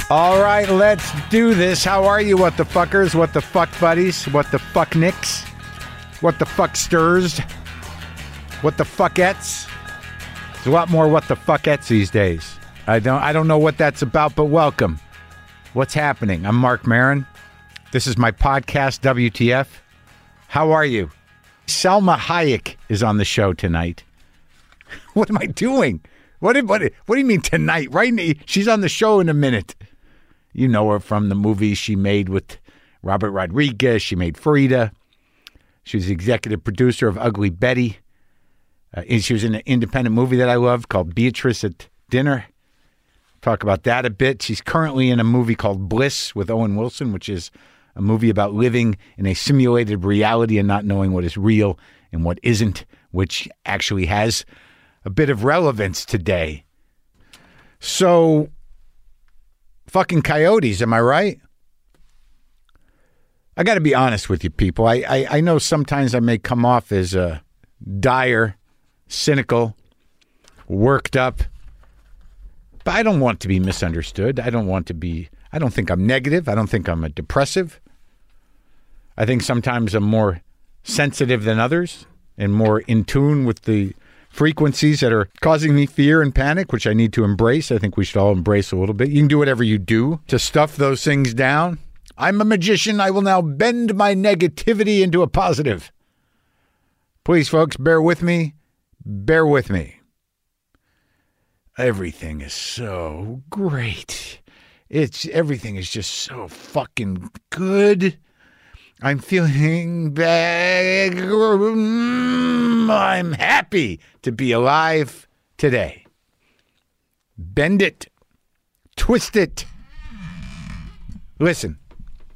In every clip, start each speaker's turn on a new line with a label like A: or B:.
A: All right, let's do this. How are you, what the fuckers? What the fuck buddies? What the fuck nicks? What the fuck stirs? What the fuckettes? There's a lot more what the fuckettes these days. I don't know what that's about, but welcome. What's happening? I'm Mark Maron. This is my podcast, WTF. How are you? Salma Hayek is on the show tonight. What am I doing? What do you mean tonight? Right now, she's on the show in a minute. You know her from the movies she made with Robert Rodriguez. She made Frida. She was the executive producer of Ugly Betty. She was in an independent movie that I love called Beatrice at Dinner. Talk about that a bit. She's currently in a movie called Bliss with Owen Wilson, which is a movie about living in a simulated reality and not knowing what is real and what isn't, which actually has a bit of relevance today. So, fucking coyotes, am I right? I got to be honest with you, people. I know sometimes I may come off as dire, cynical, worked up, but I don't want to be misunderstood. I don't think I'm negative. I don't think I'm a depressive. I think sometimes I'm more sensitive than others and more in tune with the frequencies that are causing me fear and panic, which I need to embrace. I think we should all embrace a little bit. You can do whatever you do to stuff those things down. I'm a magician. I will now bend my negativity into a positive. Please, folks, bear with me. Bear with me. Everything is so great. Everything is just so fucking good. I'm feeling bad. I'm happy to be alive today. Bend it. Twist it. Listen.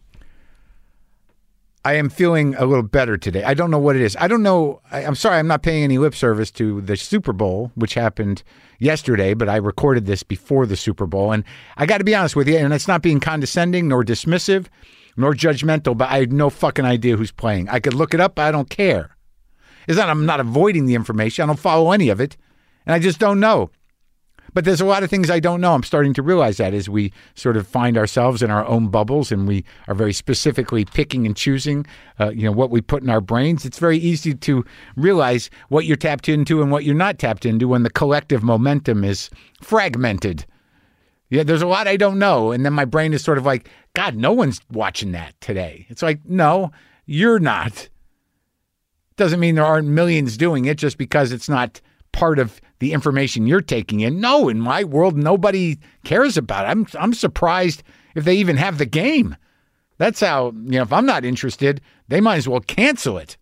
A: I am feeling a little better today. I don't know what it is. I don't know. I'm sorry, I'm not paying any lip service to the Super Bowl, which happened yesterday, but I recorded this before the Super Bowl. And I got to be honest with you, and it's not being condescending nor dismissive nor judgmental, but I have no fucking idea who's playing. I could look it up. I don't care. It's not I'm not avoiding the information. I don't follow any of it. And I just don't know. But there's a lot of things I don't know. I'm starting to realize that as we sort of find ourselves in our own bubbles and we are very specifically picking and choosing, what we put in our brains. It's very easy to realize what you're tapped into and what you're not tapped into when the collective momentum is fragmented. Yeah, there's a lot I don't know. And then my brain is sort of like, God, no one's watching that today. It's like, no, you're not. Doesn't mean there aren't millions doing it just because it's not part of the information you're taking in. No, in my world, nobody cares about it. I'm surprised if they even have the game. That's how, if I'm not interested, they might as well cancel it.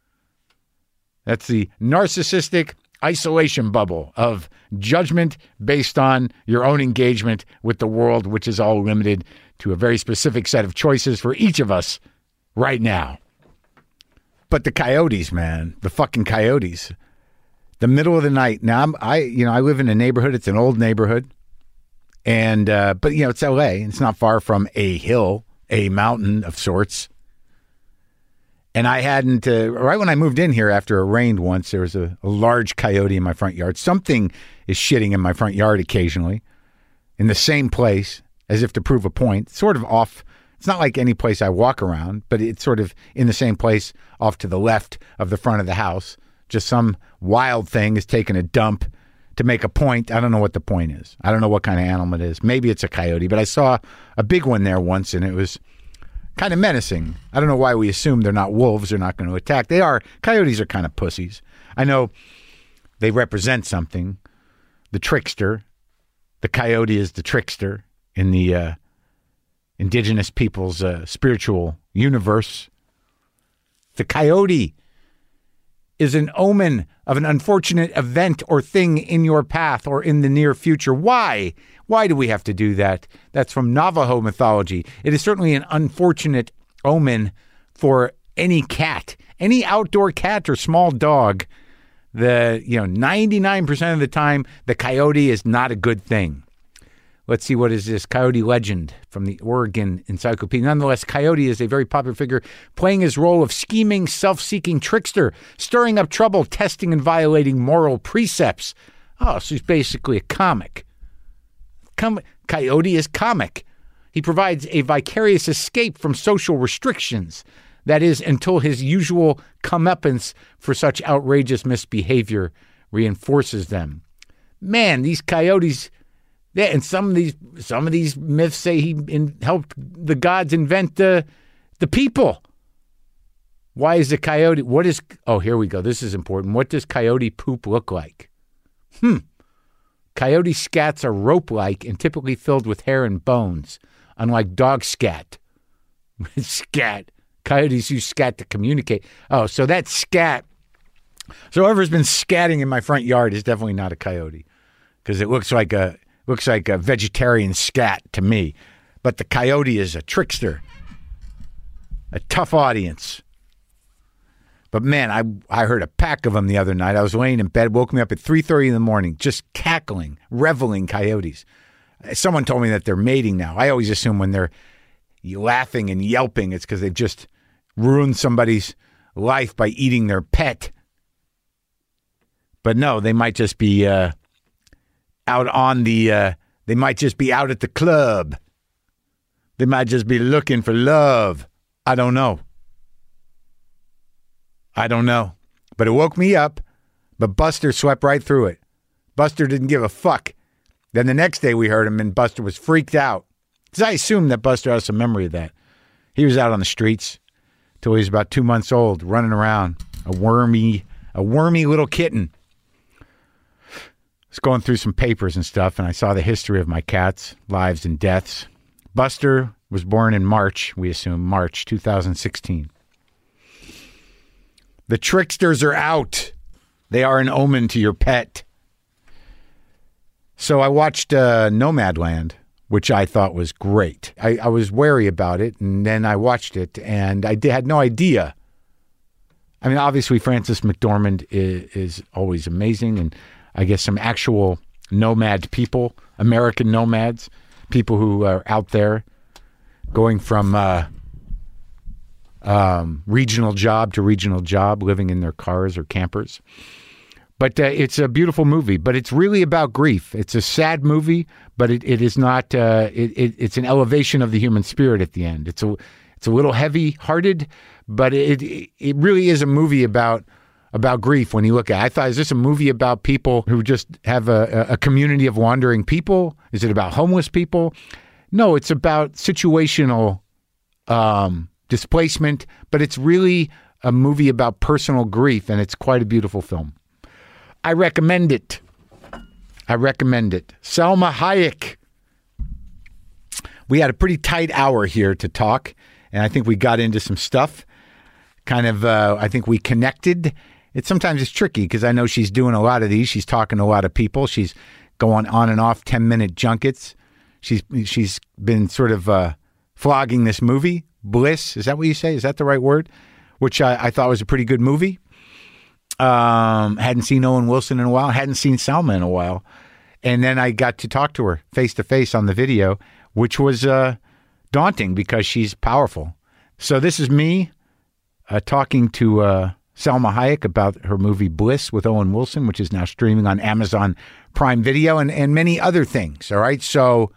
A: That's the narcissistic isolation bubble of judgment based on your own engagement with the world, which is all limited to a very specific set of choices for each of us right now. But the coyotes, man, the fucking coyotes. The middle of the night. Now, I live in a neighborhood. It's an old neighborhood. And, but it's LA. It's not far from a hill, a mountain of sorts. And I hadn't, right when I moved in here after it rained once, there was a large coyote in my front yard. Something is shitting in my front yard occasionally in the same place as if to prove a point, sort of off. It's not like any place I walk around, but it's sort of in the same place off to the left of the front of the house. Just some wild thing is taking a dump to make a point. I don't know what the point is. I don't know what kind of animal it is. Maybe it's a coyote, but I saw a big one there once, and it was kind of menacing. I don't know why we assume they're not wolves. They're not going to attack. They are. Coyotes are kind of pussies. I know they represent something. The trickster. The coyote is the trickster in the indigenous people's spiritual universe. The coyote is an omen of an unfortunate event or thing in your path or in the near future. Why? Why do we have to do that? That's from Navajo mythology. It is certainly an unfortunate omen for any cat, any outdoor cat or small dog. 99% of the time, the coyote is not a good thing. Let's see, what is this? Coyote legend from the Oregon Encyclopedia. Nonetheless, Coyote is a very popular figure, playing his role of scheming, self-seeking trickster, stirring up trouble, testing and violating moral precepts. Oh, so he's basically a comic. Coyote is comic. He provides a vicarious escape from social restrictions. That is, until his usual comeuppance for such outrageous misbehavior reinforces them. Man, these coyotes, and some of these myths say he helped the gods invent the people. Why is a coyote? Here we go. This is important. What does coyote poop look like? Coyote scats are rope-like and typically filled with hair and bones, unlike dog scat. Scat. Coyotes use scat to communicate. Oh, so that scat. So whoever's been scatting in my front yard is definitely not a coyote, because it looks like a vegetarian scat to me. But the coyote is a trickster, a tough audience. But man, I heard a pack of them the other night. I was laying in bed, woke me up at 3:30 in the morning, just cackling, reveling coyotes. Someone told me that they're mating now. I always assume when they're laughing and yelping, it's because they've just ruined somebody's life by eating their pet. But no, they might just be out on the. They might just be out at the club. They might just be looking for love. I don't know. But it woke me up. But Buster swept right through it. Buster didn't give a fuck. Then the next day we heard him, and Buster was freaked out. Because I assumed that Buster has some memory of that. He was out on the streets till he was about 2 months old, running around, a wormy little kitten. I was going through some papers and stuff, and I saw the history of my cats' lives and deaths. Buster was born in March, we assume, March 2016. The tricksters are out. They are an omen to your pet. So I watched Nomadland, which I thought was great. I was wary about it, and then I watched it, and I had no idea. I mean, obviously, Frances McDormand is always amazing, and I guess some actual nomad people, American nomads, people who are out there going from regional job to regional job, living in their cars or campers. But it's a beautiful movie, but it's really about grief. It's a sad movie, but it is not. It's an elevation of the human spirit at the end. It's a little heavy-hearted, but it really is a movie about grief. When you look at it, I thought, is this a movie about people who just have a community of wandering people? Is it about homeless people? No, it's about situational displacement, but it's really a movie about personal grief, and it's quite a beautiful film. I recommend it. Salma Hayek. We had a pretty tight hour here to talk, and I think we got into some stuff. I think we connected. Sometimes it's tricky because I know she's doing a lot of these. She's talking to a lot of people. She's going on and off 10-minute junkets. She's been sort of flogging this movie, Bliss. Is that what you say? Is that the right word? Which I thought was a pretty good movie. Hadn't seen Owen Wilson in a while. Hadn't seen Salma in a while. And then I got to talk to her face to face on the video, which was daunting because she's powerful. So this is me talking to Salma Hayek about her movie Bliss with Owen Wilson, which is now streaming on Amazon Prime Video and many other things. All right. So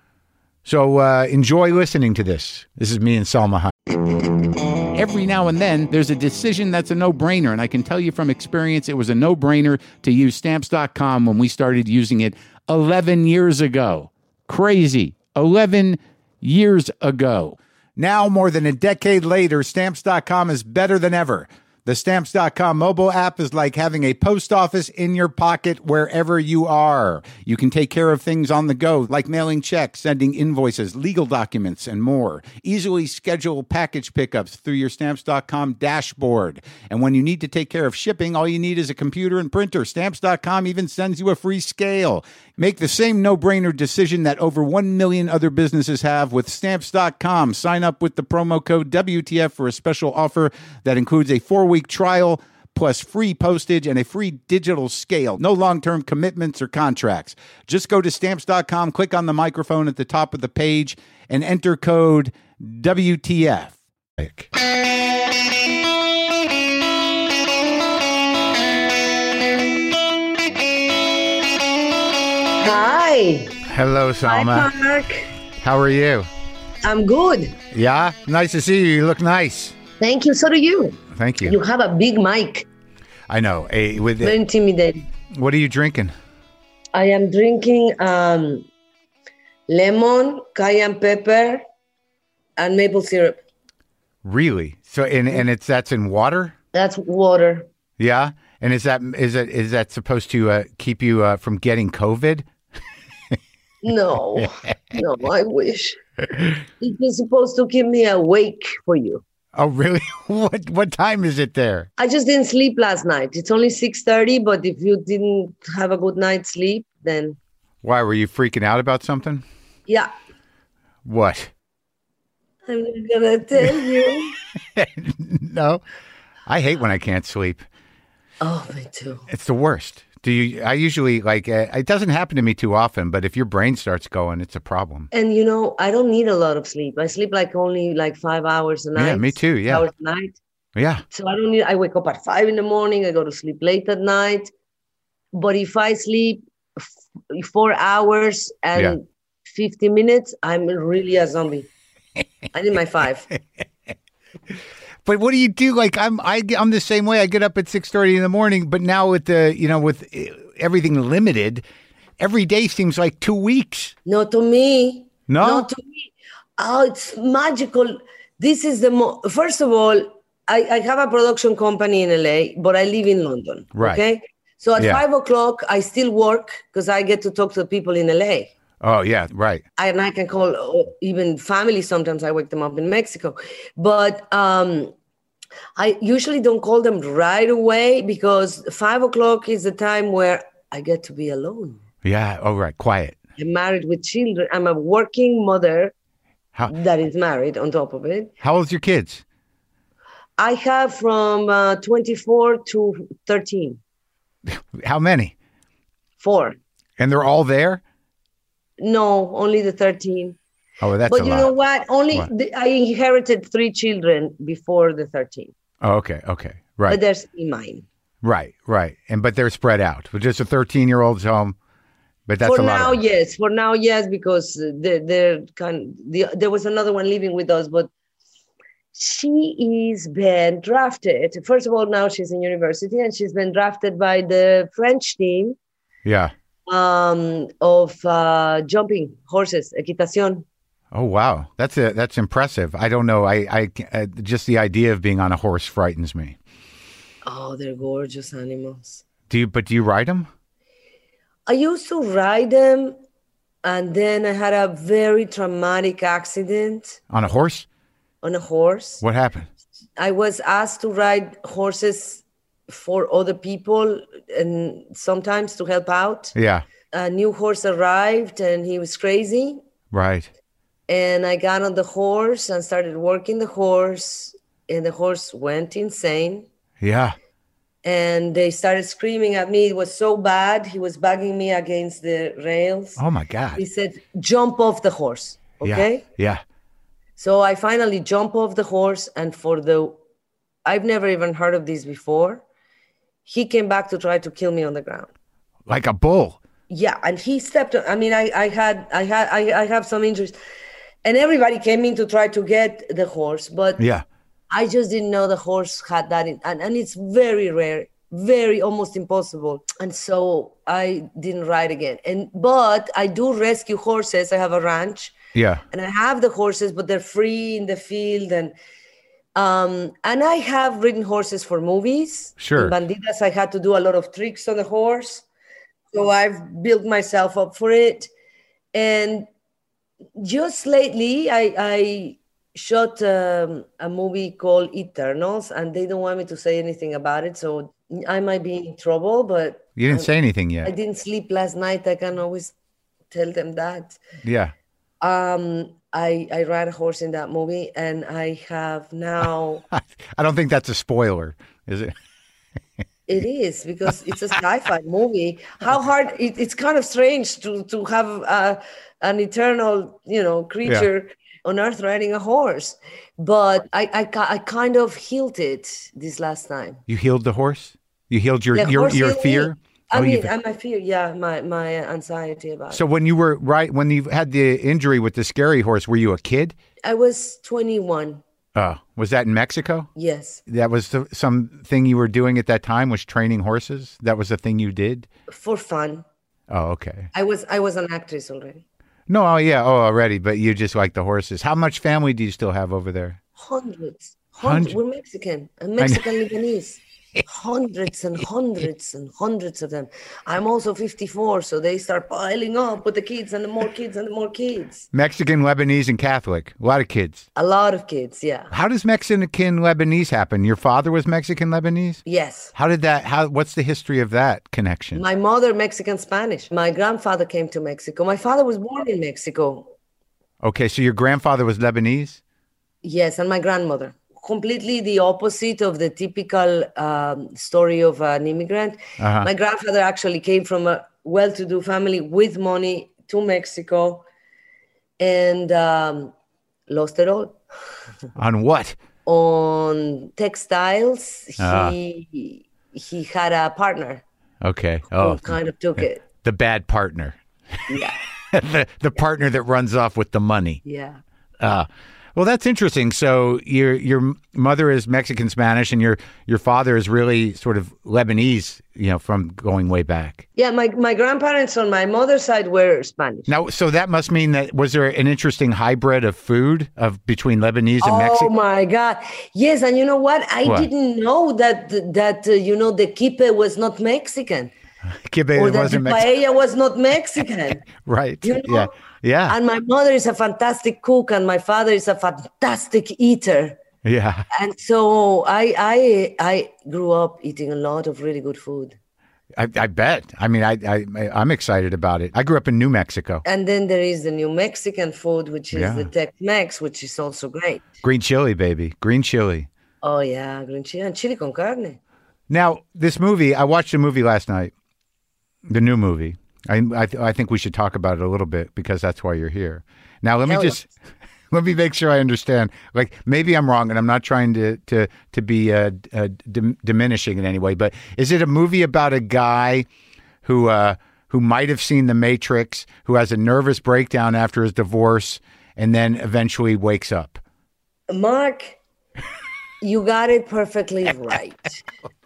A: enjoy listening to this. This is me and Salma Hayek. Every now and then, there's a decision that's a no-brainer, and I can tell you from experience, it was a no-brainer to use Stamps.com when we started using it 11 years ago. Crazy. 11 years ago. Now, more than a decade later, Stamps.com is better than ever. The Stamps.com mobile app is like having a post office in your pocket wherever you are. You can take care of things on the go, like mailing checks, sending invoices, legal documents, and more. Easily schedule package pickups through your Stamps.com dashboard. And when you need to take care of shipping, all you need is a computer and printer. Stamps.com even sends you a free scale. Make the same no-brainer decision that over 1 million other businesses have with Stamps.com. Sign up with the promo code WTF for a special offer that includes a 4-week trial plus free postage and a free digital scale. No long-term commitments or contracts. Just go to Stamps.com, click on the microphone at the top of the page, and enter code WTF.
B: Hi.
A: Hello, Salma.
B: Hi, Mark.
A: How are you?
B: I'm good.
A: Yeah, nice to see you. You look nice.
B: Thank you. So do you.
A: Thank you.
B: You have a big mic.
A: I know.
B: Very intimidating.
A: What are you drinking?
B: I am drinking lemon, cayenne pepper, and maple syrup.
A: Really? So, and that's in water?
B: That's water.
A: Yeah. And is that supposed to keep you from getting COVID?
B: No, I wish. It is supposed to keep me awake for you.
A: Oh, really? What time is it there?
B: I just didn't sleep last night. It's only 6:30, but if you didn't have a good night's sleep, then...
A: Why, were you freaking out about something?
B: Yeah.
A: What?
B: I'm not going to tell you.
A: No. I hate when I can't sleep.
B: Oh, me too.
A: It's the worst. I usually, it doesn't happen to me too often, but if your brain starts going, it's a problem.
B: And, I don't need a lot of sleep. I sleep only 5 hours a night.
A: Yeah, me too, yeah.
B: Hours a night.
A: Yeah.
B: So I wake up at 5 in the morning. I go to sleep late at night. But if I sleep 4 hours and 50 minutes, I'm really a zombie. I need my 5.
A: But what do you do? I'm the same way. I get up at 6:30 in the morning, but now with with everything limited, every day seems like 2 weeks.
B: Not to me.
A: No?
B: Not to me. Oh, it's magical. This is first of all, I have a production company in LA, but I live in London.
A: Right.
B: Okay. So at 5 o'clock, I still work because I get to talk to the people in LA.
A: Oh, yeah, right.
B: And I can call even family. Sometimes I wake them up in Mexico. But I usually don't call them right away because 5 o'clock is the time where I get to be alone.
A: Yeah. Oh, right. Quiet.
B: I'm married with children. I'm a working mother that is married on top of it.
A: How old's your kids?
B: I have from 24 to 13.
A: How many?
B: 4.
A: And they're all there?
B: No, only the 13.
A: Oh, that's
B: but
A: a
B: you
A: lot.
B: know what? I inherited 3 children before the 13.
A: Oh, okay, right.
B: But they're still mine.
A: Right. But they're spread out. With just a 13-year-old's home, but that's
B: for
A: a lot.
B: For now, yes, because they're there was another one living with us, but she is been drafted. First of all, now she's in university, and she's been drafted by the French team.
A: Yeah.
B: Of jumping horses, equitación.
A: Oh wow, that's impressive. I don't know. I just the idea of being on a horse frightens me.
B: Oh, they're gorgeous animals.
A: Do you ride them?
B: I used to ride them, and then I had a very traumatic accident.
A: On a horse?
B: On a horse.
A: What happened?
B: I was asked to ride horses for other people and sometimes to help out.
A: Yeah.
B: A new horse arrived and he was crazy.
A: Right.
B: And I got on the horse and started working the horse, and the horse went insane.
A: Yeah.
B: And they started screaming at me. It was so bad. He was banging me against the rails.
A: Oh my God.
B: He said, jump off the horse. Okay.
A: Yeah.
B: So I finally jump off the horse, and I've never even heard of this before. He came back to try to kill me on the ground.
A: Like a bull.
B: Yeah, and he stepped on. I mean, I have some injuries, and everybody came in to try to get the horse, but
A: yeah,
B: I just didn't know the horse had that, and it's very rare, very almost impossible. And so I didn't ride again. But I do rescue horses. I have a ranch.
A: Yeah,
B: and I have the horses, but they're free in the field, and I have ridden horses for movies.
A: Sure.
B: In Bandidas, I had to do a lot of tricks on the horse. So I've built myself up for it. And just lately, I shot a movie called Eternals, and they don't want me to say anything about it. So I might be in trouble, but...
A: You didn't say anything yet.
B: I didn't sleep last night. I can always tell them that.
A: Yeah.
B: I ride a horse in that movie, and I have now...
A: I don't think that's a spoiler, is it?
B: It is, because it's a sci-fi movie. How hard... It's kind of strange to have an eternal, creature on Earth riding a horse. But I kind of healed it this last time.
A: You healed the horse? You healed your
B: healed
A: fear?
B: Me. I
A: Oh,
B: mean,
A: you've
B: my fear, yeah, my anxiety about
A: so
B: it.
A: when you were when you had the injury with the scary horse, were you a kid?
B: I was 21.
A: Oh, was that in Mexico?
B: Yes,
A: That was something you were doing at that time, was training horses? That was the thing you did?
B: for fun.
A: Oh, okay.
B: I was an actress already.
A: No, oh yeah, oh already, but you just like the horses. How much family do you still have over there?
B: Hundreds, hundreds.
A: Hundred.
B: We're Mexican and
A: I know.
B: Mexican Lebanese. Hundreds and hundreds and hundreds of them. I'm also 54, so they start piling up with the kids and the more kids and the more kids.
A: Mexican, Lebanese, and Catholic. A lot of kids.
B: A lot of kids, yeah.
A: How does Mexican Lebanese happen? Your father was Mexican Lebanese?
B: Yes.
A: How did that? What's the history of that connection?
B: My mother, Mexican Spanish. My grandfather came to Mexico. My father was born in Mexico.
A: Okay, so your grandfather was Lebanese?
B: Yes, and my grandmother. Completely the opposite of the typical story of an immigrant. My grandfather actually came from a well-to-do family with money to Mexico and lost it all.
A: On what?
B: On textiles, he had a partner
A: Okay.
B: who
A: Oh,
B: kind of took it.
A: the bad partner.
B: Yeah,
A: the partner that runs off with the money.
B: yeah.
A: Well, that's interesting. So your mother is Mexican Spanish, and your father is really sort of Lebanese, from going way back.
B: Yeah, my grandparents on my mother's side were Spanish.
A: Now, so that must mean that was there an interesting hybrid of food between Lebanese and
B: Oh
A: Mexican?
B: my God. Yes, and you know what? I
A: What?
B: didn't know that the kipe was not Mexican.
A: Kibbeh
B: Or that the
A: wasn't Mexican,
B: paella was not Mexican.
A: right?
B: You know?
A: Yeah,
B: And my mother is a fantastic cook and my father is a fantastic eater.
A: yeah.
B: And so I grew up eating a lot of really good food.
A: I bet. I mean, I'm excited about it. I grew up in New Mexico.
B: And then there is the New Mexican food, which is
A: Yeah.
B: the Tex-Mex, which is also great.
A: Green chili, baby. Green chili.
B: Oh yeah, green chili and chili con carne.
A: Now, this movie, I watched a movie last night, the new movie. I think we should talk about it a little bit because that's why you're here. Now, let me
B: Hell
A: just let me make sure I understand. Like, maybe I'm wrong, and I'm not trying to be diminishing in any way. But is it a movie about a guy who might have seen The Matrix, who has a nervous breakdown after his divorce, and then eventually wakes up?
B: Mark, you got it perfectly right.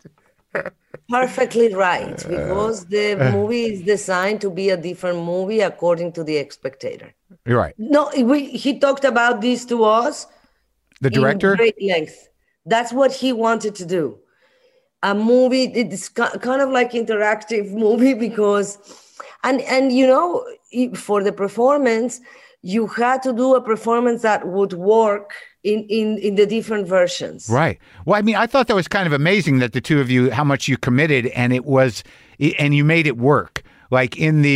B: Perfectly right, because the movie is designed to be a different movie according to the spectator.
A: You're right.
B: No, he talked about this to us
A: The director?
B: in great length. That's what he wanted to do. A movie, it's kind of like interactive movie because, and for the performance, you had to do a performance that would work in the different versions.
A: Right. Well, I mean, I thought that was kind of amazing that the two of you, how much you committed, and you made it work. Like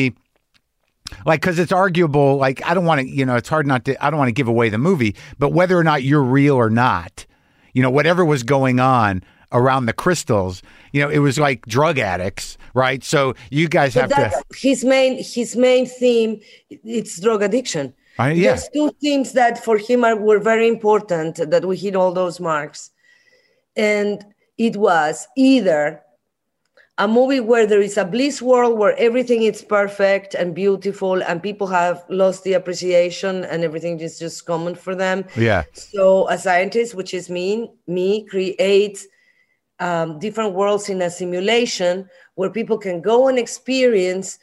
A: because it's arguable. Like, I don't want to, it's hard not to. I don't want to give away the movie, but whether or not you're real or not, whatever was going on around the crystals, it was like drug addicts, right? So you guys have to.
B: His main theme, it's drug addiction.
A: Yeah.
B: There's two themes that for him were very important, that we hit all those marks. And it was either a movie where there is a bliss world where everything is perfect and beautiful and people have lost the appreciation and everything is just common for them.
A: Yeah.
B: So a scientist, which is me creates different worlds in a simulation where people can go and experience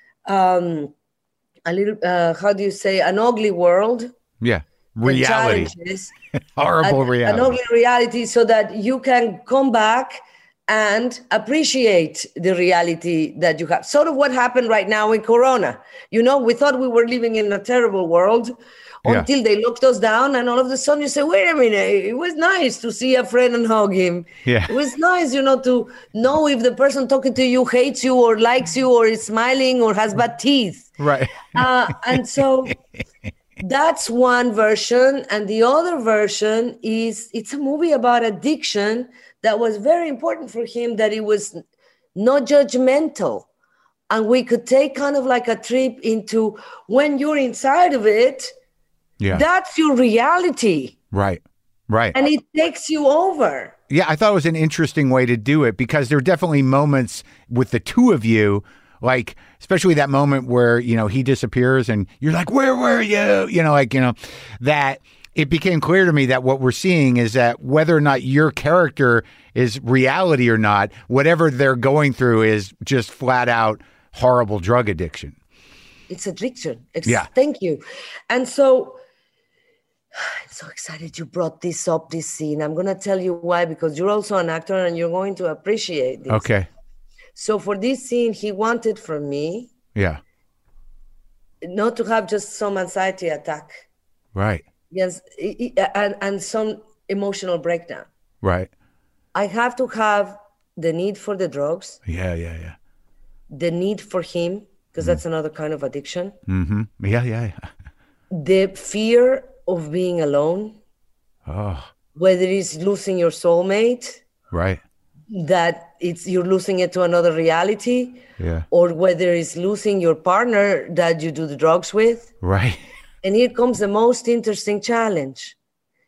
B: a little, how do you say, an ugly world.
A: Yeah. Reality. Horrible reality.
B: An ugly reality so that you can come back and appreciate the reality that you have. Sort of what happened right now in Corona. We thought we were living in a terrible world until they locked us down. And all of a sudden you say, wait a minute, it was nice to see a friend and hug him.
A: Yeah.
B: It was nice, to know if the person talking to you hates you or likes you or is smiling or has bad teeth.
A: Right.
B: And so that's one version. And the other version is it's a movie about addiction that was very important for him, that it was not judgmental. And we could take kind of like a trip into when you're inside of it, that's your reality.
A: Right. Right.
B: And it takes you over.
A: Yeah, I thought it was an interesting way to do it because there are definitely moments with the two of you, like especially that moment where, he disappears and you're like, where were you? That it became clear to me that what we're seeing is that whether or not your character is reality or not, whatever they're going through is just flat out horrible drug addiction.
B: It's addiction.
A: Yeah.
B: Thank you. And so I'm so excited you brought this scene. I'm going to tell you why, because you're also an actor and you're going to appreciate this.
A: Okay.
B: So for this scene, he wanted from me not to have just some anxiety attack.
A: Right.
B: Yes, and some emotional breakdown.
A: Right.
B: I have to have the need for the drugs.
A: Yeah.
B: The need for him, because that's another kind of addiction.
A: Mm-hmm. Yeah.
B: The fear of being alone.
A: Oh.
B: Whether it's losing your soulmate.
A: Right.
B: That you're losing it to another reality.
A: Yeah.
B: Or whether it's losing your partner that you do the drugs with.
A: Right.
B: And here comes the most interesting challenge.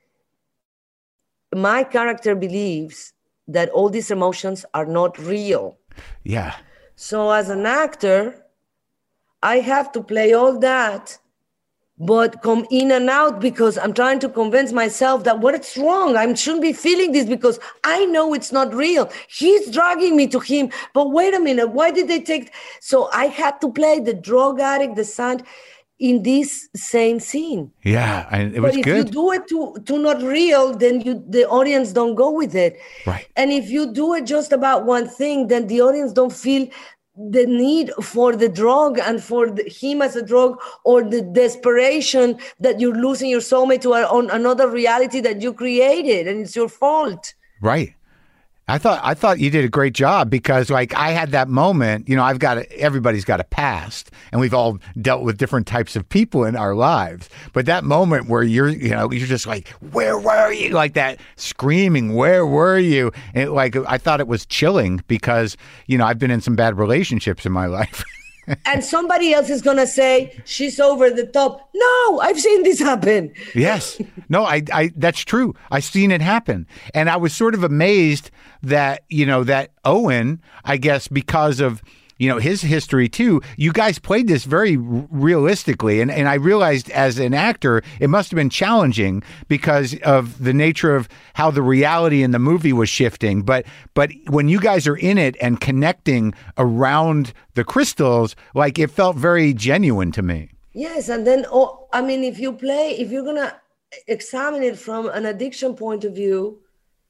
B: My character believes that all these emotions are not real.
A: Yeah.
B: So as an actor, I have to play all that, but come in and out because I'm trying to convince myself that what's wrong. I shouldn't be feeling this because I know it's not real. He's dragging me to him. But wait a minute, why did they take... So I had to play the drug addict, the son, in this same scene.
A: Yeah, and it was good.
B: But if you do it to not real, then the audience don't go with it.
A: Right.
B: And if you do it just about one thing, then the audience don't feel the need for the drug and for him as a drug, or the desperation that you're losing your soulmate to on another reality that you created and it's your fault.
A: Right. I thought you did a great job because, like, I had that moment. Everybody's got a past, and we've all dealt with different types of people in our lives. But that moment where you're just like, where were you? Like that screaming, where were you? And I thought it was chilling because, I've been in some bad relationships in my life.
B: And somebody else is going to say, she's over the top. No, I've seen this happen.
A: Yes. No, I that's true. I've seen it happen. And I was sort of amazed that, that Owen, I guess, because of, his history too, you guys played this very realistically. And I realized as an actor, it must have been challenging because of the nature of how the reality in the movie was shifting. But when you guys are in it and connecting around the crystals, it felt very genuine to me.
B: Yes. And then, if you're going to examine it from an addiction point of view,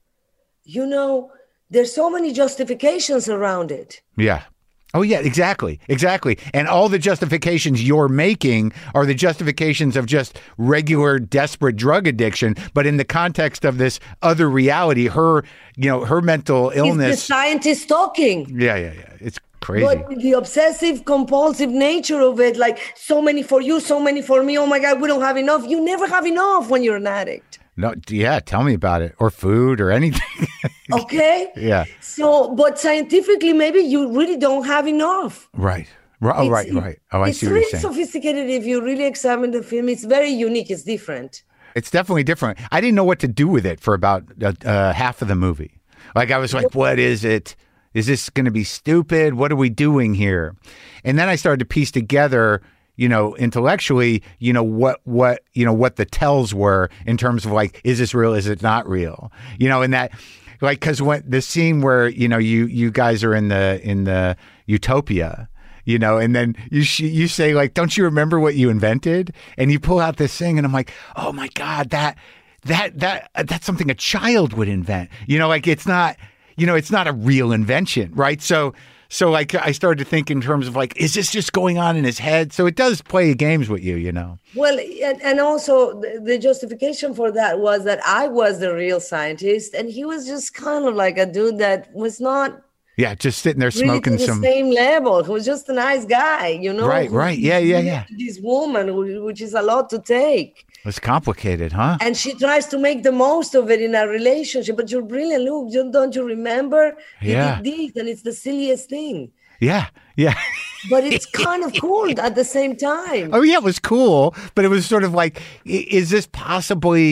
B: there's so many justifications around it.
A: Yeah. Oh, yeah, exactly. And all the justifications you're making are the justifications of just regular desperate drug addiction. But in the context of this other reality, her mental illness.
B: It's the scientist talking.
A: Yeah. It's crazy.
B: But the obsessive compulsive nature of it, so many for you, so many for me. Oh my God, we don't have enough. You never have enough when you're an addict.
A: No, yeah, tell me about it. Or food or anything.
B: Okay.
A: Yeah.
B: So, but scientifically, maybe you really don't have enough.
A: Right. Oh, right. Oh, I see what you're saying. It's
B: really sophisticated. If you really examine the film, it's very unique. It's different.
A: It's definitely different. I didn't know what to do with it for about half of the movie. I was like, what is it? Is this going to be stupid? What are we doing here? And then I started to piece together, intellectually, what the tells were in terms of is this real? Is it not real? And that, because when the scene where, you guys are in the utopia, and then you say don't you remember what you invented? And you pull out this thing and I'm like, oh my God, that's something a child would invent. It's not, it's not a real invention. Right. So I started to think in terms of is this just going on in his head? So it does play games with you, Well,
B: and also the justification for that was that I was the real scientist and he was just kind of like a dude that was not.
A: Yeah, just sitting there
B: really
A: smoking
B: to the
A: some.
B: Same level. He was just a nice guy,
A: Right. Yeah.
B: This woman, which is a lot to take.
A: It's complicated, huh?
B: And she tries to make the most of it in a relationship. But you're brilliant, Luke. Don't you remember?
A: Yeah.
B: He did this, and it's the silliest thing.
A: Yeah.
B: But it's kind of cool at the same time.
A: Oh, yeah, it was cool. But it was sort of is this possibly,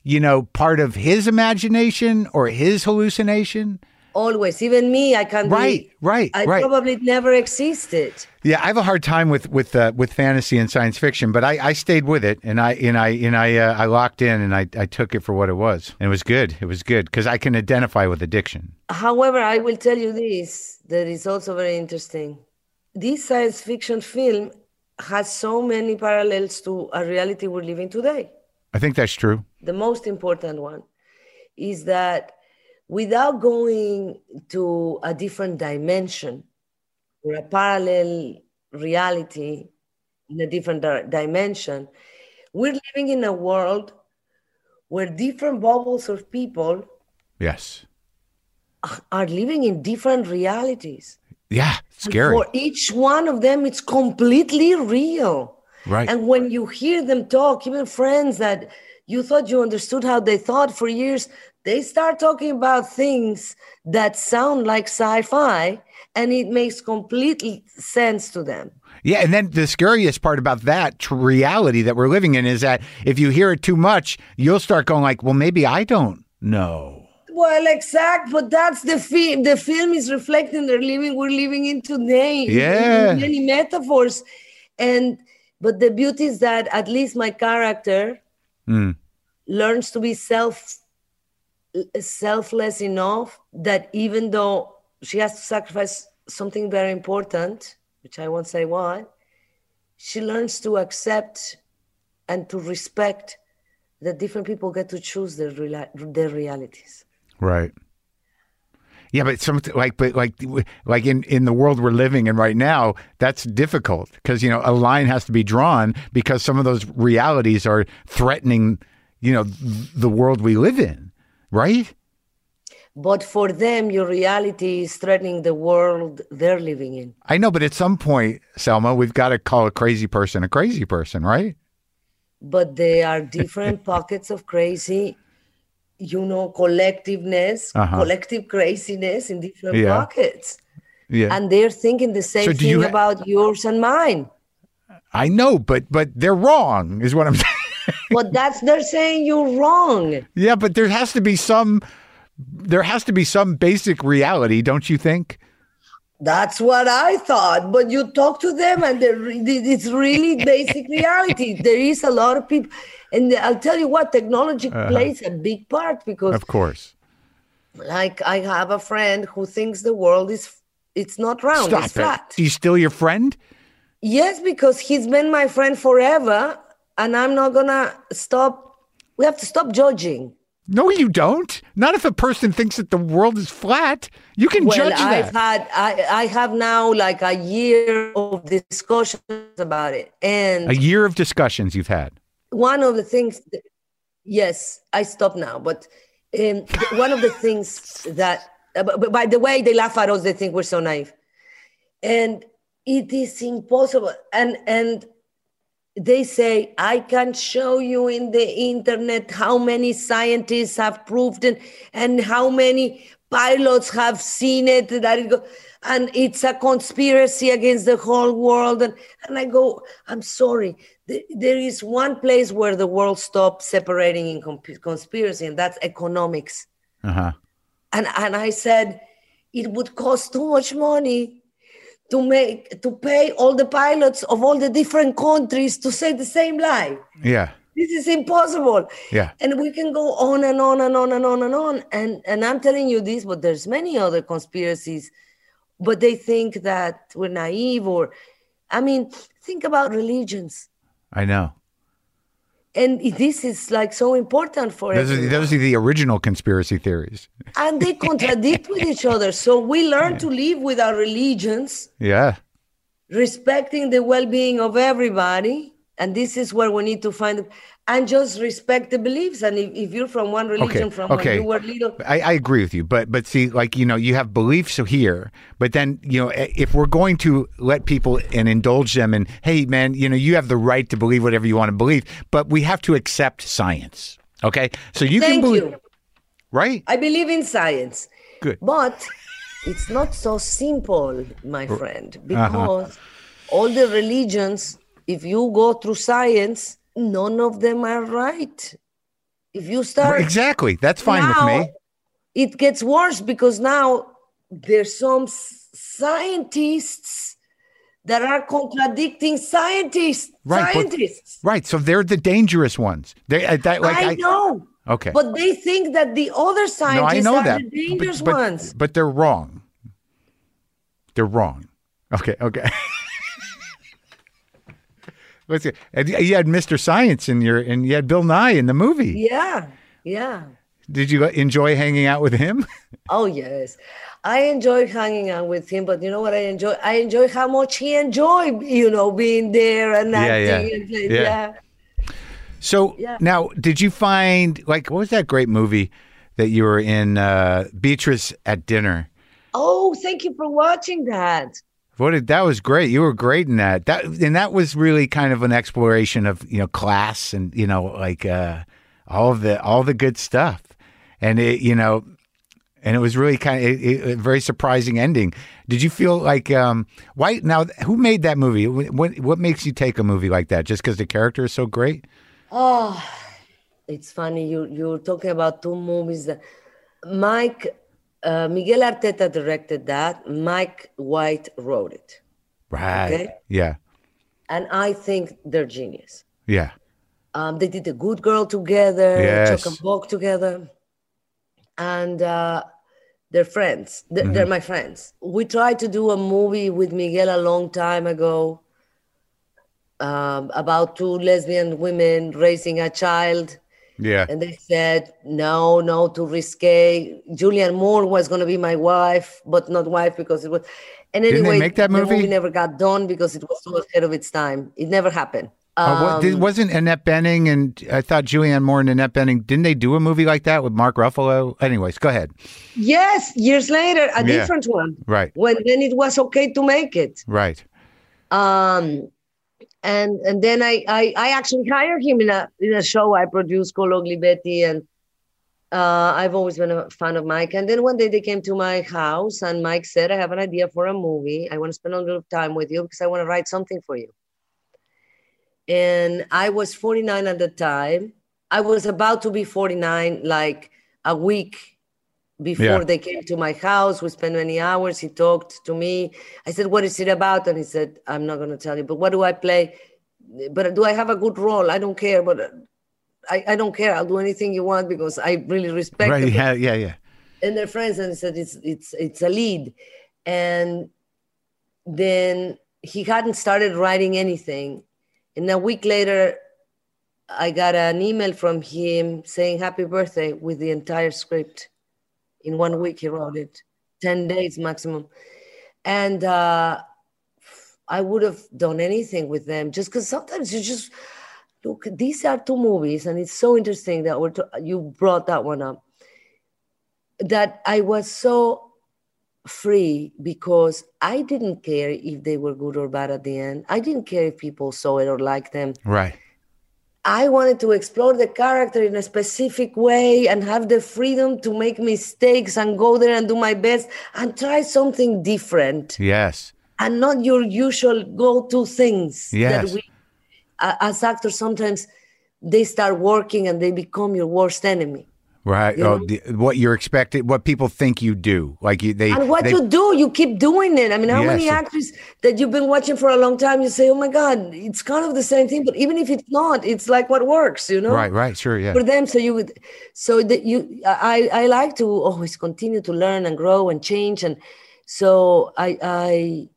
A: part of his imagination or his hallucination?
B: Always, even me, I can't.
A: Right.
B: I probably never existed.
A: Yeah, I have a hard time with fantasy and science fiction, but I stayed with it, and I locked in, and I took it for what it was, and it was good. It was good because I can identify with addiction.
B: However, I will tell you this that is also very interesting. This science fiction film has so many parallels to a reality we're living today.
A: I think that's true.
B: The most important one is that without going to a different dimension or a parallel reality in a different dimension, we're living in a world where different bubbles of people are living in different realities.
A: Yeah, scary.
B: And for each one of them, it's completely real.
A: Right.
B: And when you hear them talk, even friends that you thought you understood how they thought for years, they start talking about things that sound like sci-fi, and it makes complete sense to them.
A: Yeah, and then the scariest part about that reality that we're living in is that if you hear it too much, you'll start going like, well, maybe I don't know.
B: Well, exact, but that's the film. The film is reflecting we're living in today.
A: Yeah.
B: Many metaphors. But the beauty is that at least my character learns to be selfless enough that even though she has to sacrifice something very important, which I won't say what, she learns to accept and to respect that different people get to choose their realities.
A: Right. Yeah, but something like in the world we're living in right now, that's difficult because a line has to be drawn because some of those realities are threatening, the world we live in, right?
B: But for them, your reality is threatening the world they're living in.
A: I know, but at some point, Selma, we've got to call a crazy person, right?
B: But there are different pockets of crazy. Collectiveness, collective craziness in different pockets. Yeah. And they're thinking the same thing about yours and mine.
A: I know, but they're wrong, is what I'm saying.
B: But they're saying you're wrong.
A: Yeah, but there has to be some basic reality, don't you think?
B: That's what I thought. But you talk to them and it's really basic reality. There is a lot of people. And I'll tell you what, technology plays a big part because...
A: Of course.
B: Like I have a friend who thinks the world it's not round, it's flat.
A: He's still your friend?
B: Yes, because he's been my friend forever and I'm not going to stop. We have to stop judging.
A: No, you don't. Not if a person thinks that the world is flat. You can judge that.
B: I have now like a year of discussions about it. And
A: a year of discussions you've had.
B: One of the things, yes, I stop now. But one of the things that, by the way, they laugh at us. They think we're so naive. And it is impossible. And they say, I can show you in the internet how many scientists have proved it and how many pilots have seen it. And it's a conspiracy against the whole world. And I go, I'm sorry. There is one place where the world stops separating in conspiracy, and that's economics. And I said, it would cost too much money to pay all the pilots of all the different countries to say the same lie.
A: Yeah.
B: This is impossible.
A: Yeah.
B: And we can go on and on and on and on and on. And I'm telling you this, but there's many other conspiracies, but they think that we're naive think about religions.
A: I know.
B: And this is like so important for everyone.
A: Those are the original conspiracy theories.
B: And they contradict with each other. So we learn to live with our religions.
A: Yeah.
B: Respecting the well-being of everybody. And this is where we need to find and just respect the beliefs. And if you're from one religion when you were little.
A: I agree with you. But see, you have beliefs here. But then, if we're going to let people and indulge them and, hey, man, you have the right to believe whatever you want to believe. But we have to accept science. Okay? So you can believe. You. Right?
B: I believe in science.
A: Good.
B: But it's not so simple, my friend, because all the religions, if you go through science, none of them are right. If you start
A: Exactly. That's fine
B: now,
A: with me.
B: it gets worse because now there's some scientists that are contradicting scientists.
A: Right,
B: Scientists.
A: Right. So they're the dangerous ones.
B: I know.
A: Okay.
B: But they think that the other scientists
A: know
B: are
A: that.
B: the dangerous
A: but,
B: ones.
A: But they're wrong. They're wrong. Okay. Let's see. And you had Mr. Science and you had Bill Nye in the movie.
B: Yeah. Yeah.
A: Did you enjoy hanging out with him?
B: Oh, yes. I enjoy hanging out with him, but you know what I enjoy? I enjoy how much he enjoyed, being there and acting. Yeah.
A: So now, did you find, what was that great movie that you were in, Beatrice at Dinner?
B: Oh, thank you for watching that.
A: That was great. You were great in that. That was really kind of an exploration of, class and, all the good stuff. And and it was really kind of a very surprising ending. Did you feel like why now? Who made that movie? What makes you take a movie like that? Just because the character is so great?
B: Oh, it's funny. You're talking about two movies that Miguel Arteta directed that. Mike White wrote it.
A: Right.
B: Okay?
A: Yeah.
B: And I think they're genius.
A: Yeah.
B: They did The Good Girl together.
A: Yes.
B: Chuck and Bog together. And they're friends. They're my friends. We tried to do a movie with Miguel a long time ago about two lesbian women raising a child.
A: Yeah.
B: And they said, no, too risque. Julianne Moore was going to be my wife, but not wife because it was. And anyway,
A: didn't they make that movie?
B: The movie never got done because it was so ahead of its time. It never happened.
A: Wasn't Annette Bening and I thought Julianne Moore and Annette Bening, didn't they do a movie like that with Mark Ruffalo? Anyways, go ahead.
B: Yes, years later, a different one.
A: Right.
B: Then it was okay to make it.
A: Right.
B: And then I actually hired him in a show I produced called Ugly Betty, and I've always been a fan of Mike. And then one day they came to my house and Mike said, I have an idea for a movie. I want to spend a little time with you because I want to write something for you. And I was 49 at the time. I was about to be 49, like a week before they came to my house. We spent many hours. He talked to me. I said, what is it about? And he said, I'm not going to tell you, but what do I play? But do I have a good role? I don't care, but I don't care. I'll do anything you want because I really respect them.
A: Yeah.
B: And they're friends. And he said, it's a lead. And then he hadn't started writing anything. And a week later, I got an email from him saying happy birthday with the entire script. In 1 week, he wrote it, 10 days maximum. And I would have done anything with them just because sometimes you just, look, these are two movies. And it's so interesting that you brought that one up, that I was so free because I didn't care if they were good or bad at the end. I didn't care if people saw it or liked them.
A: Right.
B: I wanted to explore the character in a specific way and have the freedom to make mistakes and go there and do my best and try something different.
A: Yes.
B: And not your usual go-to things.
A: Yes.
B: That we, as actors, sometimes they start working and they become your worst enemy.
A: Right. What you're expected, what people think you do. You do,
B: you keep doing it. I mean, how many actors that you've been watching for a long time, you say, oh my God, it's kind of the same thing. But even if it's not, it's like what works,
A: Right. Sure. Yeah.
B: For them. I like to always continue to learn and grow and change. And so I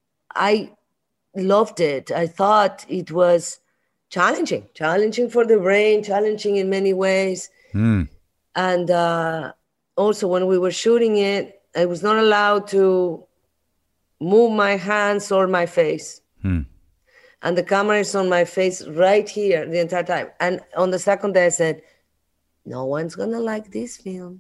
B: loved it. I thought it was challenging for the brain, challenging in many ways. And also when we were shooting it, I was not allowed to move my hands or my face. And the camera is on my face right here the entire time. And on the second day I said, no one's going to like this film.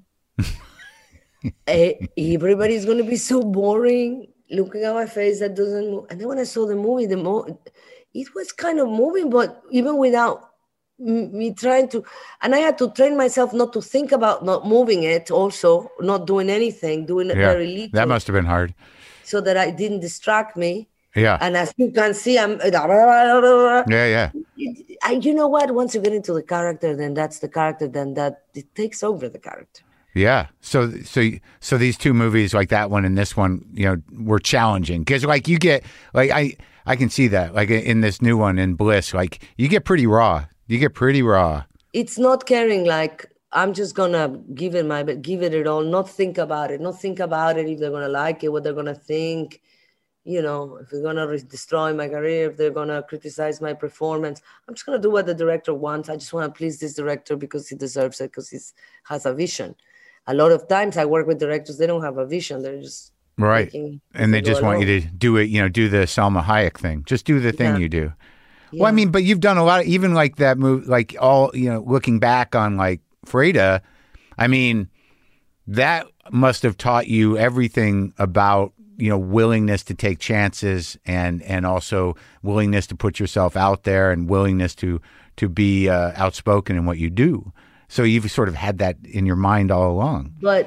B: Everybody's going to be so boring looking at my face that doesn't move. And then when I saw the movie, it was kind of moving, but even without me trying to, and I had to train myself not to think about not moving it, also not doing anything, doing it very little.
A: That must have been hard.
B: So that it didn't distract me.
A: Yeah.
B: And as you can see, I'm.
A: Yeah. Yeah.
B: You know what? Once you get into the character, then that's the character. Then that it takes over the character.
A: Yeah. So these two movies, like that one and this one, were challenging because, like, you get like I can see that, like in this new one in Bliss, like you get pretty raw. You get pretty raw.
B: It's not caring. Like I'm just gonna give it all. Not think about it. Not think about it if they're gonna like it, what they're gonna think. If they're going to destroy my career, if they're going to criticize my performance, I'm just going to do what the director wants. I just want to please this director because he deserves it, because he has a vision. A lot of times I work with directors, they don't have a vision. They're just
A: right. And they just want you to do it, do the Salma Hayek thing. Just do the thing you do. Yeah. Well, I mean, but you've done a lot of, even like that movie, like all, looking back on like Freda, I mean, that must have taught you everything about, willingness to take chances and also willingness to put yourself out there and willingness to be outspoken in what you do. So you've sort of had that in your mind all along.
B: But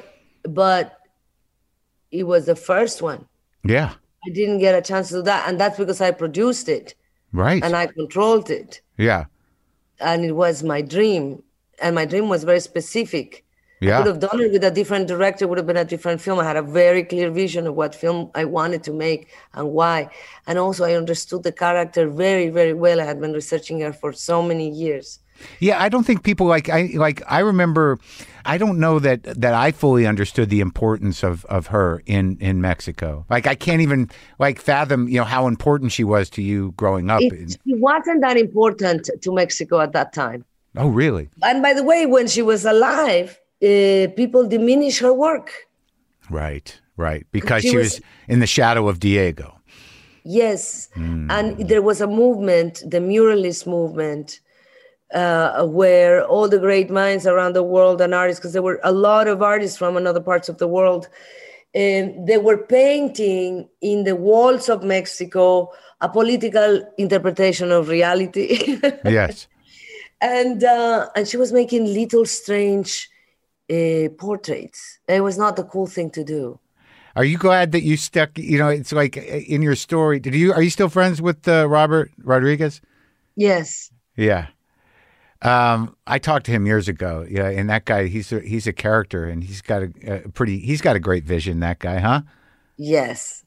B: it was the first one.
A: Yeah.
B: I didn't get a chance to do that. And that's because I produced it.
A: Right.
B: And I controlled it.
A: Yeah.
B: And it was my dream. And my dream was very specific.
A: Yeah.
B: I could have done it with a different director, would have been a different film. I had a very clear vision of what film I wanted to make and why. And also I understood the character very, very well. I had been researching her for so many years.
A: Yeah, I don't think people I remember, I don't know that I fully understood the importance of her in Mexico. Like I can't even fathom, how important she was to you growing up.
B: It wasn't that important to Mexico at that time.
A: Oh, really?
B: And by the way, when she was alive, people diminish her work.
A: Right. Because she was in the shadow of Diego.
B: Yes. And there was a movement, the muralist movement, where all the great minds around the world and artists, because there were a lot of artists from other parts of the world, they were painting in the walls of Mexico a political interpretation of reality.
A: Yes.
B: And she was making little strange portraits. It was not a cool thing to do.
A: Are you glad that you stuck? It's like in your story. Are you still friends with Robert Rodriguez?
B: Yes.
A: Yeah. I talked to him years ago. Yeah, and that guy, he's a character, and he's got a great vision. That guy, huh?
B: Yes.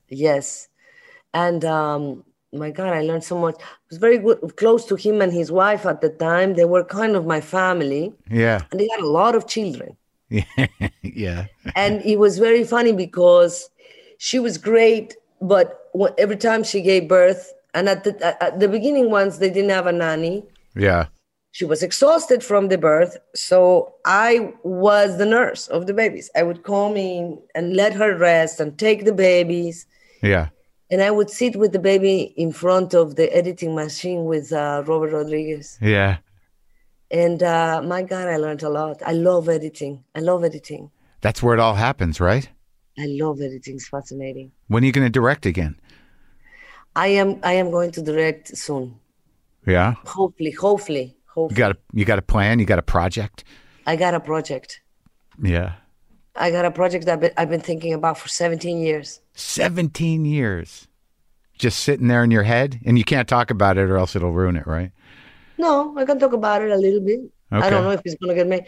B: And my God, I learned so much. I was very close to him and his wife at the time. They were kind of my family.
A: Yeah.
B: And they had a lot of children.
A: Yeah.
B: And it was very funny because she was great, but every time she gave birth, and at the beginning ones, they didn't have a nanny.
A: Yeah.
B: She was exhausted from the birth. So I was the nurse of the babies. I would come in and let her rest and take the babies.
A: Yeah.
B: And I would sit with the baby in front of the editing machine with Robert Rodriguez.
A: Yeah.
B: And my God, I learned a lot. I love editing.
A: That's where it all happens, right?
B: I love editing. It's fascinating.
A: When are you going to direct again?
B: I am going to direct soon.
A: Yeah.
B: Hopefully.
A: You got a plan? You got a project?
B: I got a project.
A: Yeah.
B: I got a project that I've been thinking about for 17 years.
A: 17 years. Just sitting there in your head? And you can't talk about it or else it'll ruin it, right?
B: No, I can talk about it a little bit.
A: Okay.
B: I don't know if it's going to get made.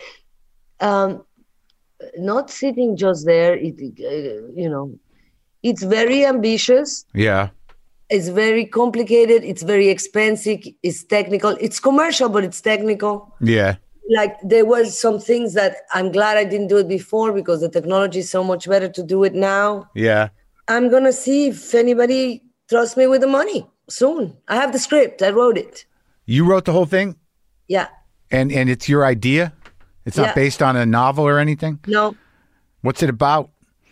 B: Not sitting just there, it's very ambitious.
A: Yeah.
B: It's very complicated. It's very expensive. It's technical. It's commercial, but it's technical.
A: Yeah.
B: Like there was some things that I'm glad I didn't do it before because the technology is so much better to do it now.
A: Yeah.
B: I'm going to see if anybody trusts me with the money soon. I have the script. I wrote it.
A: You wrote the whole thing?
B: Yeah.
A: And it's your idea? It's not based on a novel or anything?
B: No.
A: What's it about?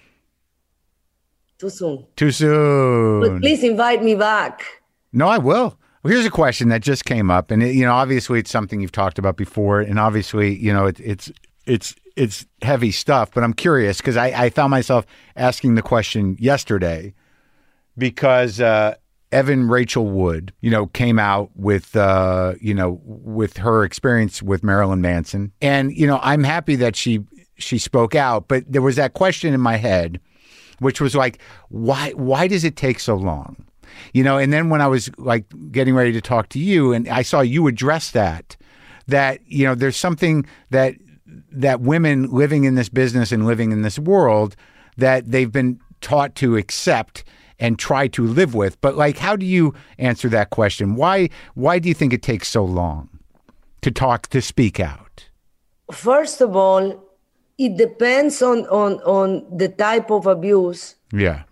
B: Too soon.
A: But
B: please invite me back.
A: No, I will. Well, here's a question that just came up, and obviously it's something you've talked about before, and obviously it's heavy stuff. But I'm curious because I found myself asking the question yesterday because Evan Rachel Wood, came out with with her experience with Marilyn Manson, and I'm happy that she spoke out, but there was that question in my head, which was like, why does it take so long? And then when I was like getting ready to talk to you and I saw you address that there's something that women living in this business and living in this world that they've been taught to accept and try to live with. But like, how do you answer that question? Why do you think it takes so long to speak out?
B: First of all, it depends on the type of abuse.
A: Yeah.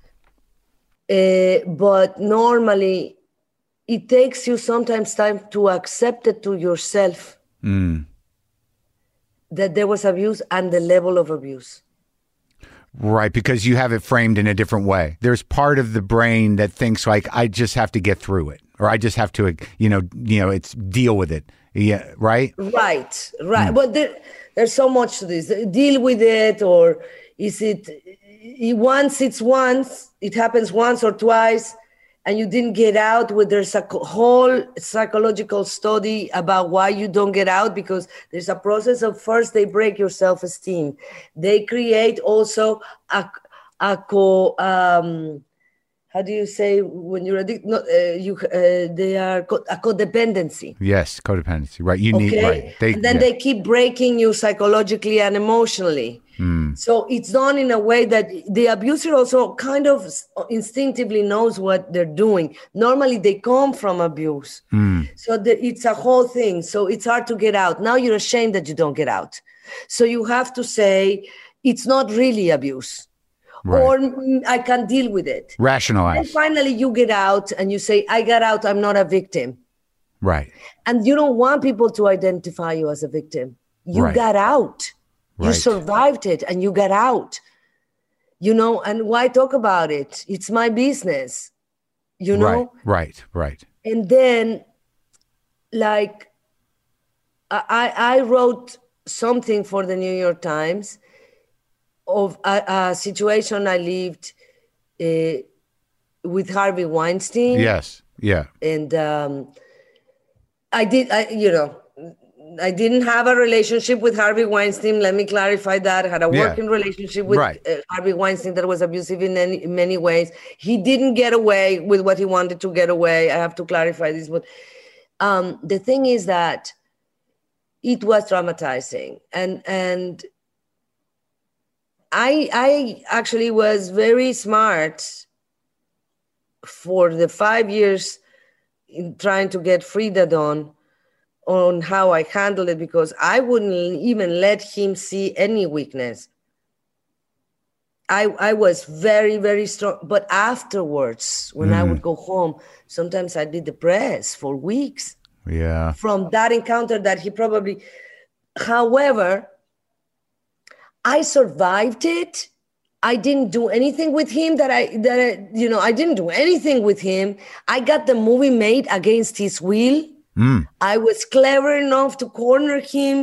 B: But normally it takes you sometimes time to accept it to yourself that there was abuse and the level of abuse.
A: Right, because you have it framed in a different way. There's part of the brain that thinks like, I just have to get through it, or I just have to, it's deal with it. Yeah, right?
B: Right. But there's so much to this. Deal with it, or is it once, it happens once or twice, and you didn't get out, there's a whole psychological study about why you don't get out, because there's a process of first they break your self-esteem. They create also how do you say when you're addicted? They are a codependency.
A: Yes, codependency. Right. You need right.
B: They keep breaking you psychologically and emotionally. So it's done in a way that the abuser also kind of instinctively knows what they're doing. Normally they come from abuse. So it's a whole thing. So it's hard to get out. Now you're ashamed that you don't get out. So you have to say it's not really abuse. Right. Or I can deal with it.
A: Rationalize.
B: And finally you get out and you say, I got out, I'm not a victim.
A: Right.
B: And you don't want people to identify you as a victim. You got out. You survived it and you got out. And why talk about it? It's my business.
A: Right.
B: And then, like, I wrote something for the New York Times of a situation I lived with Harvey Weinstein.
A: Yes. Yeah.
B: And I didn't have a relationship with Harvey Weinstein. Let me clarify that. I had a working relationship with Harvey Weinstein that was abusive in many ways. He didn't get away with what he wanted to get away. I have to clarify this. But the thing is that it was traumatizing. And I actually was very smart for the 5 years in trying to get Frida done on how I handled it, because I wouldn't even let him see any weakness. I was very, very strong. But afterwards, when I would go home, sometimes I'd be depressed for weeks.
A: Yeah.
B: From that encounter that he probably... However, I survived it. I didn't do anything with him I didn't do anything with him. I got the movie made against his will. I was clever enough to corner him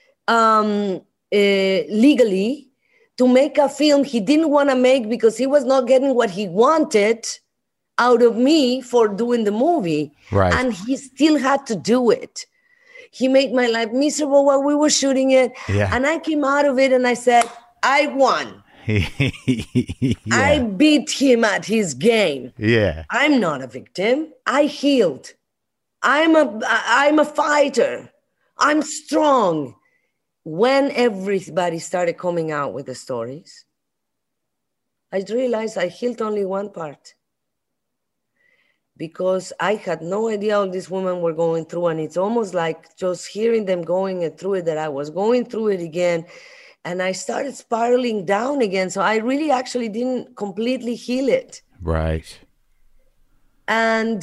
B: legally to make a film he didn't want to make because he was not getting what he wanted out of me for doing the movie.
A: Right.
B: And he still had to do it. He made my life miserable while we were shooting it. Yeah. And I came out of it and I said, I won. I beat him at his game.
A: Yeah.
B: I'm not a victim. I healed. I'm a fighter. I'm strong. When everybody started coming out with the stories, I realized I healed only one part, because I had no idea all these women were going through. And it's almost like just hearing them going through it, that I was going through it again. And I started spiraling down again. So I really actually didn't completely heal it.
A: Right.
B: And